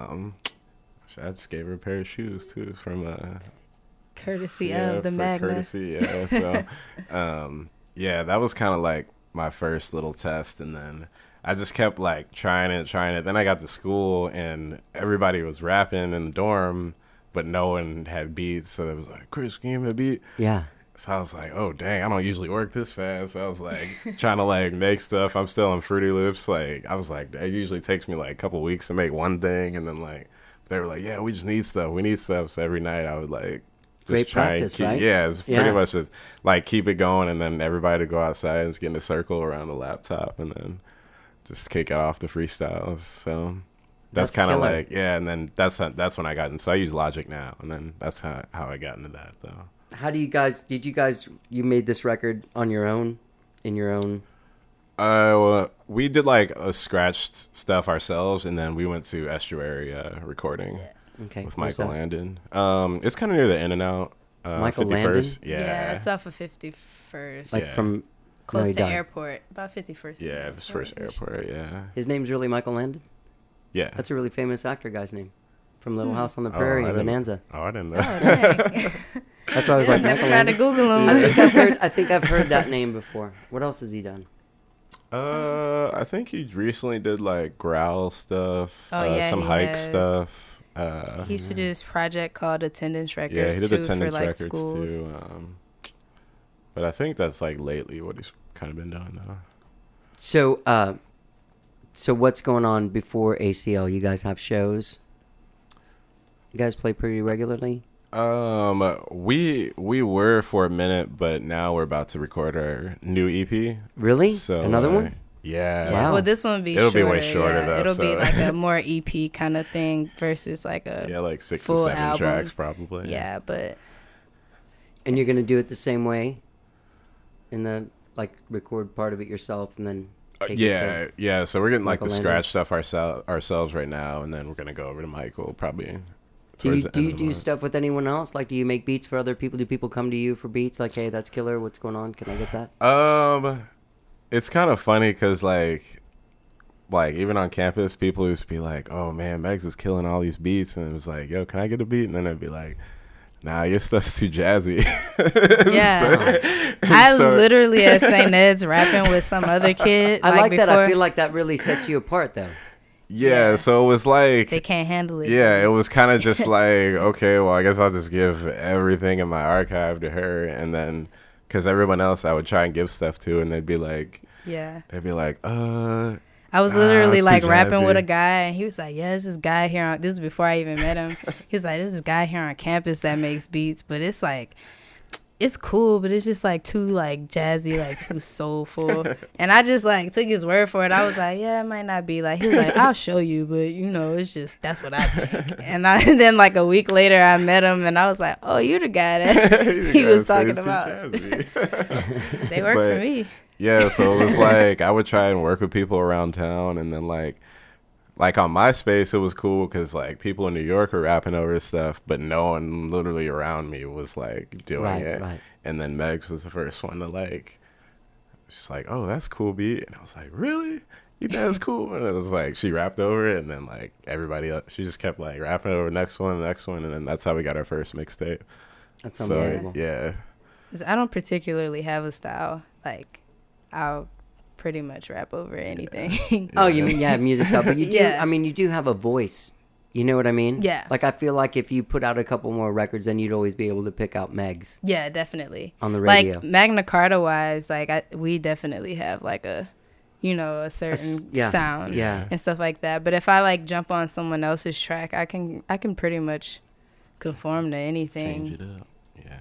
I just gave her a pair of shoes too from Courtesy of the for Magna. courtesy, yeah. So yeah, that was kind of like my first little test, and then I just kept like trying it. Then I got to school and everybody was rapping in the dorm, but no one had beats. So it was like, "Chris, can you give me a beat?" Yeah. So I was like, "Oh dang, I don't usually work this fast." So I was like trying to like make stuff. I'm still on Fruity Loops. Like I was like, it usually takes me like a couple weeks to make one thing, and then like they were like, "Yeah, we just need stuff. We need stuff." So every night I would like just Great try practice, and keep, right? yeah, it's Yeah. pretty much just like keep it going, and then everybody to go outside and just get in a circle around the laptop, and then just kick it off the freestyles. So that's kind of killer. like, yeah. And then that's when I got in. So I use Logic now, and then that's how I got into that though. How do you guys, you made this record on your own, in your own Well, we did like a scratched stuff ourselves, and then we went to Estuary recording Okay. with where's Michael that? Landon. It's kind of near the In and Out. Michael 51st. Landon? Yeah. it's off of 51st. Like Yeah. from close no, he to died. airport. About 51st. Yeah, his first airport. Yeah. His name's really Michael Landon. Yeah. That's a really famous actor guy's name from Little House on the Oh, Prairie I and didn't- Bonanza. Oh, I didn't know. Oh, dang. That's why I was like Never Michael tried to Landon. Google him. I think I've heard that name before. What else has he done? I think he recently did like growl stuff, Oh, yeah, some he hike has. stuff. He used to do this project called Attendance Records Yeah, he did too, attendance for like records schools. too. But I think that's like lately what he's kind of been doing though. So what's going on before ACL? You guys have shows? You guys play pretty regularly? We were for a minute, but now we're about to record our new EP. Really? So Another one? Yeah. Wow. Well, this one will be It'll be shorter. way shorter, yeah. though, It'll be so- like a more EP kind of thing versus like a Yeah, like 6 full to 7 album. tracks probably. yeah. But And you're going to do it the same way? In the, like, record part of it yourself and then take it to- Yeah. So we're getting like Michael the Landon? scratch stuff ourselves right now, and then we're gonna go over to Michael probably. Do towards you, the do end you of the do month. stuff with anyone else? Like, do you make beats for other people? Do people come to you for beats? Like, hey, that's killer. What's going on? Can I get that? It's kind of funny because like even on campus, people used to be like, "Oh man, Megs is killing all these beats," and it was like, "Yo, can I get a beat?" And then I'd be like, "Nah, your stuff's too jazzy." yeah, I was so- literally at St. Ed's rapping with some other kid. I like that. I before feel like that really sets you apart, though. Yeah, so it was like, they can't handle it. yeah, it was kind of just like, okay, well, I guess I'll just give everything in my archive to her, and then because everyone else I would try and give stuff to, and they'd be like, yeah. I I was literally it's like too rapping with jazzy. a guy, and he was like, "Yeah, this is guy here on." This is before I even met him. He was like, "This is guy here on campus that makes beats, but it's like, it's cool, but it's just like too like jazzy, like too soulful." And I just like took his word for it. I was like, "Yeah, it might not be like." He was like, "I'll show you, but you know, it's just that's what I think." And then like a week later, I met him, and I was like, "Oh, you're the guy that he was talking about." They work for But- me. Yeah, so it was like I would try and work with people around town, and then like on MySpace, it was cool because like people in New York were rapping over stuff, but no one literally around me was like doing Right, it. right. And then Megs was the first one to like, she's like, "Oh, that's cool beat," and I was like, "Really? You think that's cool?" And it was like she rapped over it, and then like everybody else, she just kept like rapping over the next one, and then that's how we got our first mixtape. That's So unbelievable. yeah. 'Cause I don't particularly have a style. Like, I'll pretty much rap over anything. Oh, you mean music stuff, but you do. Yeah. I mean, you do have a voice. You know what I mean? Yeah. Like I feel like if you put out a couple more records, then you'd always be able to pick out Megs Yeah, definitely. on the radio. Like Magna Carta wise, like we definitely have like a, a certain yeah, sound yeah. and stuff like that. But if I like jump on someone else's track, I can pretty much conform to anything. Change it up. Yeah.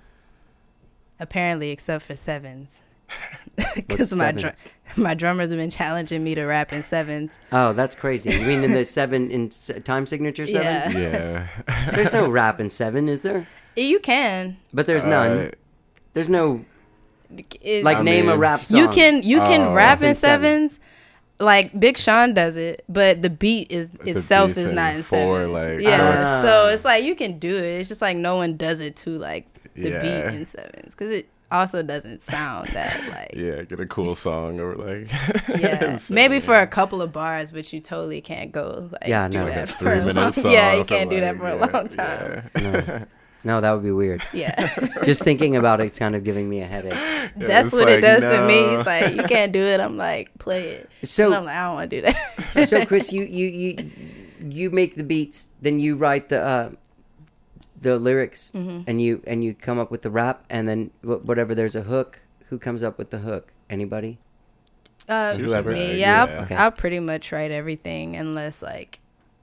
Apparently, except for sevens. What's Because sevens? my drummers have been challenging me to rap in sevens. Oh, that's crazy. You mean in the time signature seven? Yeah. Yeah. There's no rap in seven, is there? You can. But there's none. There's no It- like I name a mean- rap song. You can Oh. rap That's in in seven. sevens. Like Big Sean does it, but the beat itself beat's is in not in 4, sevens. like, yeah, so so it's like you can do it. It's just like no one does it to like the Yeah. beat in sevens because it also doesn't sound that like Yeah, get a cool song or like yeah. So, Maybe for yeah. a couple of bars, but you totally can't go like Yeah, do no. that Like a for a 3-minute long. song. Yeah, you for, can't do that like, for a yeah, long time. No, that would be weird. Yeah, Just thinking about it's kind of giving me a headache. that's it's what it like, does to me. no. It's like you can't do it. I'm like play it. So- and I'm like I don't want to do that. So Chris, you make the beats, then you write the lyrics, Mm-hmm. and you come up with the rap, and then whatever there's a hook. Who comes up with the hook? Anybody? Whoever. Me, Yeah. yeah, Okay. I'll pretty much write everything unless like,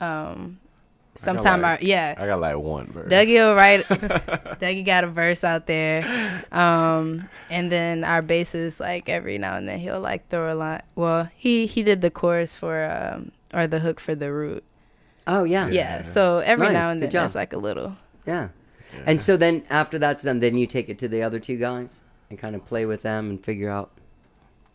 sometime like- yeah. I got like one verse. Dougie will write. Dougie got a verse out there, and then our bassist like every now and then he'll like throw a line. Well, he did the chorus for or the hook for the root. Oh yeah, Yeah. So every Nice, now and good then job. there's like a little. yeah. And so then after that's done, then you take it to the other two guys and kind of play with them and figure out.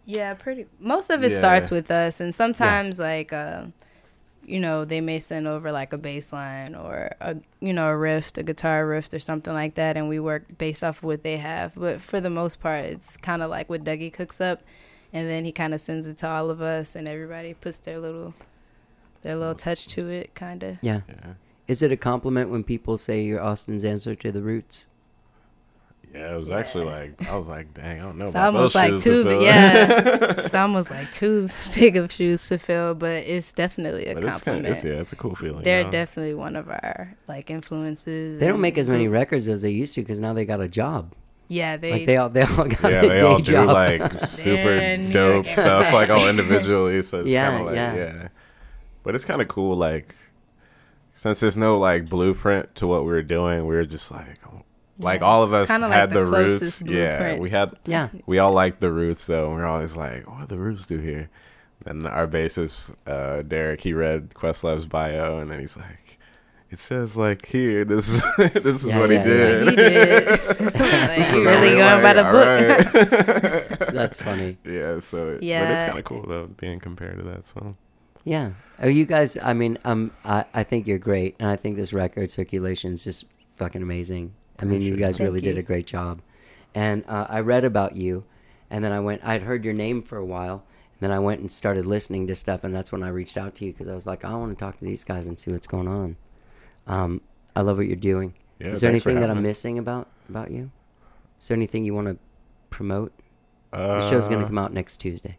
Yeah, pretty. Most of it Yeah. starts with us, and sometimes they may send over like a bass line or a riff, a guitar riff or something like that, and we work based off of what they have. But for the most part, it's kind of like what Dougie cooks up, and then he kind of sends it to all of us, and everybody puts their little touch to it, kind of. Yeah. Yeah. Is it a compliment when people say you're Austin's answer to the Roots? Yeah, it was actually like, I was like, dang, I don't know It's about almost those like shoes too, to fill. it's almost like too big of shoes to fill, but it's definitely a But it's kind compliment. of, it's a cool feeling. They're you know? definitely one of our like influences. They don't and make as many group- records as they used to because now they got a job. Yeah, they. Like they all got Yeah, a they day all do job. like super They're New dope York stuff, like all individually. So it's Yeah, kind of like, yeah. yeah. But it's kind of cool, like, since there's no like blueprint to what we were doing, we were just like Yeah, all of it's us kinda had like the the roots. closest Yeah, blueprint. we all liked the roots, so we're always like, what do the roots do here? And our bassist, Derek, he read Questlove's bio, and then he's like, it says like here, this is this is Yeah, what yeah, he yeah. did. He did. Like, So you then really we're going by the like, book. all right. That's funny. Yeah, so but it's Yeah. kind of cool though being compared to that song. Yeah. Oh, you guys. I mean, I think you're great, and I think this record circulation is just fucking amazing. I mean, you Appreciate guys it. really Thank did you. a great job. And I read about you, and then I'd heard your name for a while, and then I went and started listening to stuff, and that's when I reached out to you because I was like, I want to talk to these guys and see what's going on. I love what you're doing. Yeah, Is there thanks for anything that having I'm us. missing about you? Is there anything you want to promote? The show's going to come out next Tuesday.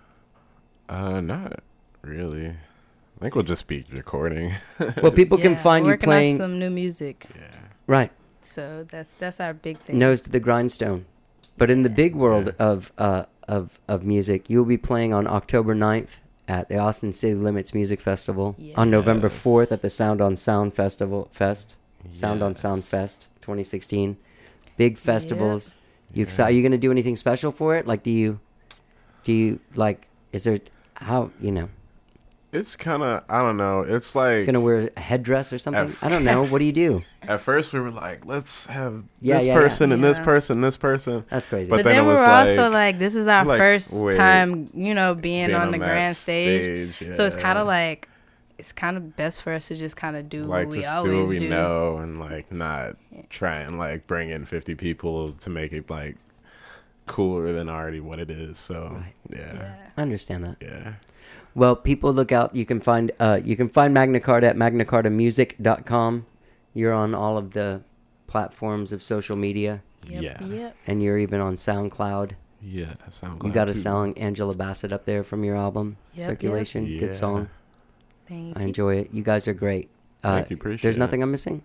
Not really. I think we'll just be recording. Well, people can Yeah, find you working playing. on some new music. Yeah. Right. So that's our big thing. Nose to the grindstone. But in the big world of music, you will be playing on October 9th at the Austin City Limits Music Festival, on November 4th at the Sound on Sound Sound on Sound Yes. Fest 2016. Big festivals. Are you going to do anything special for it? Like, do you like, is there, how, It's kind of, I don't know. It's like, going to wear a headdress or something? F- I don't know. What do you do? at first we were like, let's have Yeah, this yeah, person yeah. and this Yeah. person, this person. That's crazy. But But then then it we was were also like- like, this is our like, first wait, time, being being on the that grand stage. So it's yeah. kind of like, it's kind of best for us to just kind of do like what we just always do what we do. know and like not try and like bring in 50 people to make it like cooler than already what it is. So Right. yeah. I understand that. Yeah. Well, people look out. You can find Magna Carta at magnacartamusic.com. You're on all of the platforms of social media, Yep, Yeah. Yep. and you're even on SoundCloud. Yeah. SoundCloud You got a too. song, Angela Bassett, up there from your album, Yep, Circulation. yep. Good Yeah. song. Thank I you. enjoy it. You guys are great. Thank you, appreciate There's it. nothing I'm missing.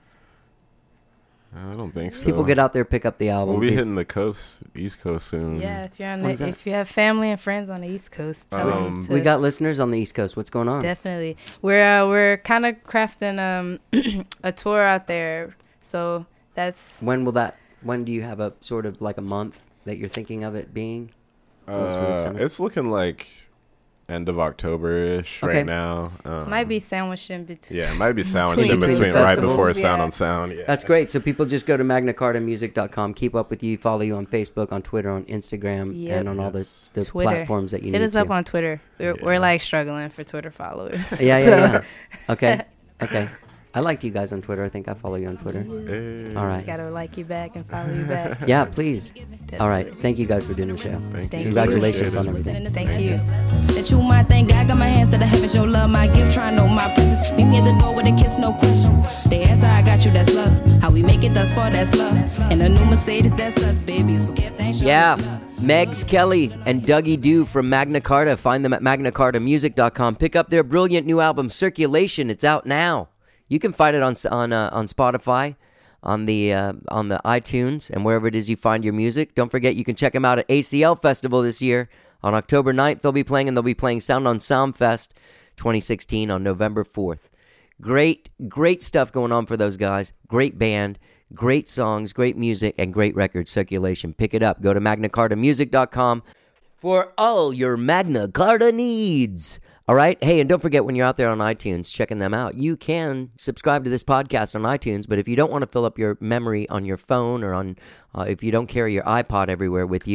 I don't think so. People get out there, pick up the album. We'll be These- hitting the coast, East Coast soon. Yeah, if you're on What is that? if you have family and friends on the East Coast, tell them to we got listeners on the East Coast. What's going on? definitely. We're kind of crafting a tour out there, so that's When do you have a sort of like a month that you're thinking of it being? That's what it's on. It's looking like end of October-ish Okay. right now. might be sandwiched in between. Yeah, it might be sandwiched in Between the between right festivals. before Sound Yeah. on Sound. Yeah. That's great. So people just go to magnacartamusic.com, keep up with you, follow you on Facebook, on Twitter, on Instagram, Yep. and on all the Yes. Twitter. platforms that you Hit need us to. up on Twitter. We're Yeah. like struggling for Twitter followers. Yeah, So, yeah. Okay. I liked you guys on Twitter. I think I follow you on Twitter. Hey. All right. Gotta like you back and follow you back. Yeah, please. All right. Thank you guys for doing the show. Thank Thank you. Congratulations Appreciate on it. everything. Thank you. That you my thing, God got my hands to the heavens, your love, my gift, try know my presence. Meet me at the door with a kiss, no question. They ask how I got you, that's love. How we make it thus far, that's love. And a new Mercedes, that's us, baby. So give thanks, show Yeah. us love. Megs Kelly and Dougie Dew from Magna Carta. Find them at magnacartamusic.com. Pick up their brilliant new album, Circulation. It's out now. You can find it on Spotify, on the iTunes, and wherever it is you find your music. Don't forget, you can check them out at ACL Festival this year. On October 9th, they'll be playing Sound on Sound Fest 2016 on November 4th. Great stuff going on for those guys. Great band, great songs, great music, and great record circulation. Pick it up. Go to magnacartamusic.com for all your Magna Carta needs. All right? Hey, and don't forget, when you're out there on iTunes checking them out, you can subscribe to this podcast on iTunes, but if you don't want to fill up your memory on your phone or on if you don't carry your iPod everywhere with you,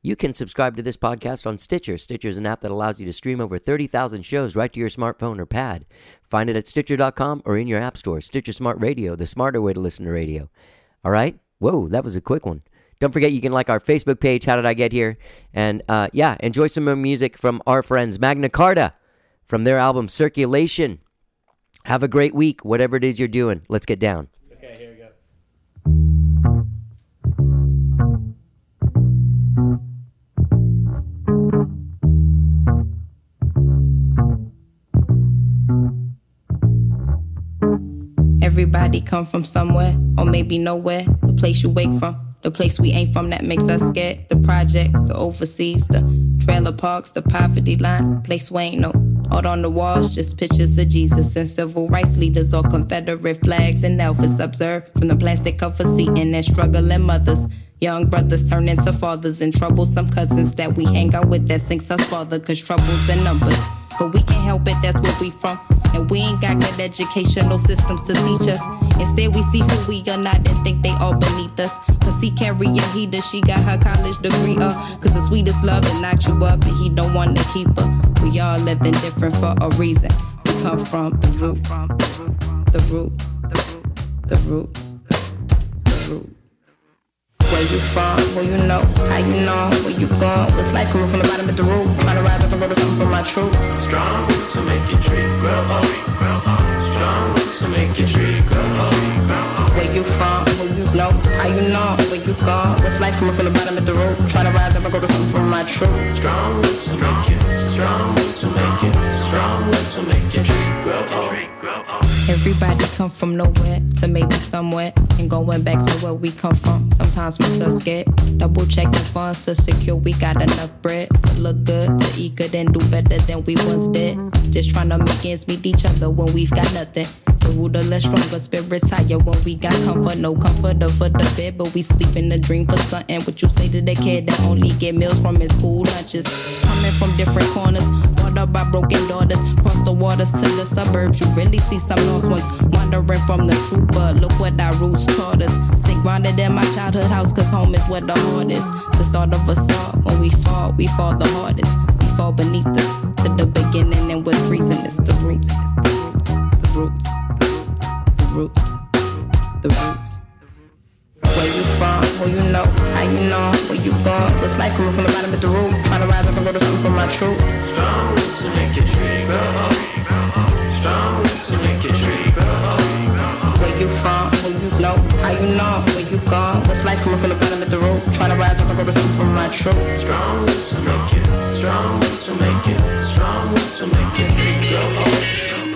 you can subscribe to this podcast on Stitcher. Stitcher is an app that allows you to stream over 30,000 shows right to your smartphone or pad. Find it at Stitcher.com or in your app store. Stitcher Smart Radio, the smarter way to listen to radio. All right? Whoa, that was a quick one. Don't forget you can like our Facebook page, How Did I Get Here? And enjoy some more music from our friends Magna Carta from their album Circulation. Have a great week, whatever it is you're doing. Let's get down. Okay, here we go. Everybody come from somewhere, or maybe nowhere. The place you wake from, the place we ain't from that makes us scared. The projects, the overseas, the trailer parks, the poverty line. Place we ain't no art on the walls, just pictures of Jesus and civil rights leaders or Confederate flags and Elvis observed from the plastic cover seat and their struggling mothers. Young brothers turn into fathers and troublesome cousins that we hang out with that sinks us farther, cause trouble's in numbers. But we can't help it, that's where we from. And we ain't got good educational systems to teach us. Instead we see who we are not and think they all beneath us. Cause he carry a heater, she got her college degree up. Cause the sweetest love will knock you up and he don't want to keep her. We all living different for a reason. We come from the root, the root, the root, the root. Where you from, where you know, how you know, where you going. What's life coming from the bottom of the root? Trying to rise up and go to something from my truth. Strong roots will make your tree grow up. Strong roots will make your tree grow up. Where you from, where you know, how you know, where you going. What's life coming from the bottom of the root? Trying to rise up and go to something from my truth. Strong roots will make it. Strong roots will make it. Strong roots will make your tree grow up. Everybody come from nowhere to maybe somewhere, and going back to where we come from sometimes makes us scared. Double checking funds to secure we got enough bread to look good, to eat good and do better than we once did. Just trying to make ends meet each other when we've got nothing. The ruder less stronger, spirits higher when we got comfort. No comforter for the bed, but we sleep in a dream for something. What you say to the kid that only get meals from his school lunches? Coming from different corners, brought up by broken daughters, cross the waters to the suburbs. You really see some lost ones wandering from the truth, but look what our roots taught us. Stay grounded in my childhood house, cause home is where the heart is. The start of us all, when we fall the hardest. We fall beneath us to the beginning, and with reason it's the roots. The roots. The roots. The roots. Where you from, where you know, how you know, where you going. What's life coming from the bottom of the root? Trying to rise up and go to something from my truth. Strong roots will make your tree grow up. Strong roots will make your tree grow up. Where you from, where you know, how you know, where you going. What's life coming from the bottom of the root? Trying to rise up and go to something from my truth. Strong roots will make it. Strong roots will make it. Strong roots will make your tree grow up.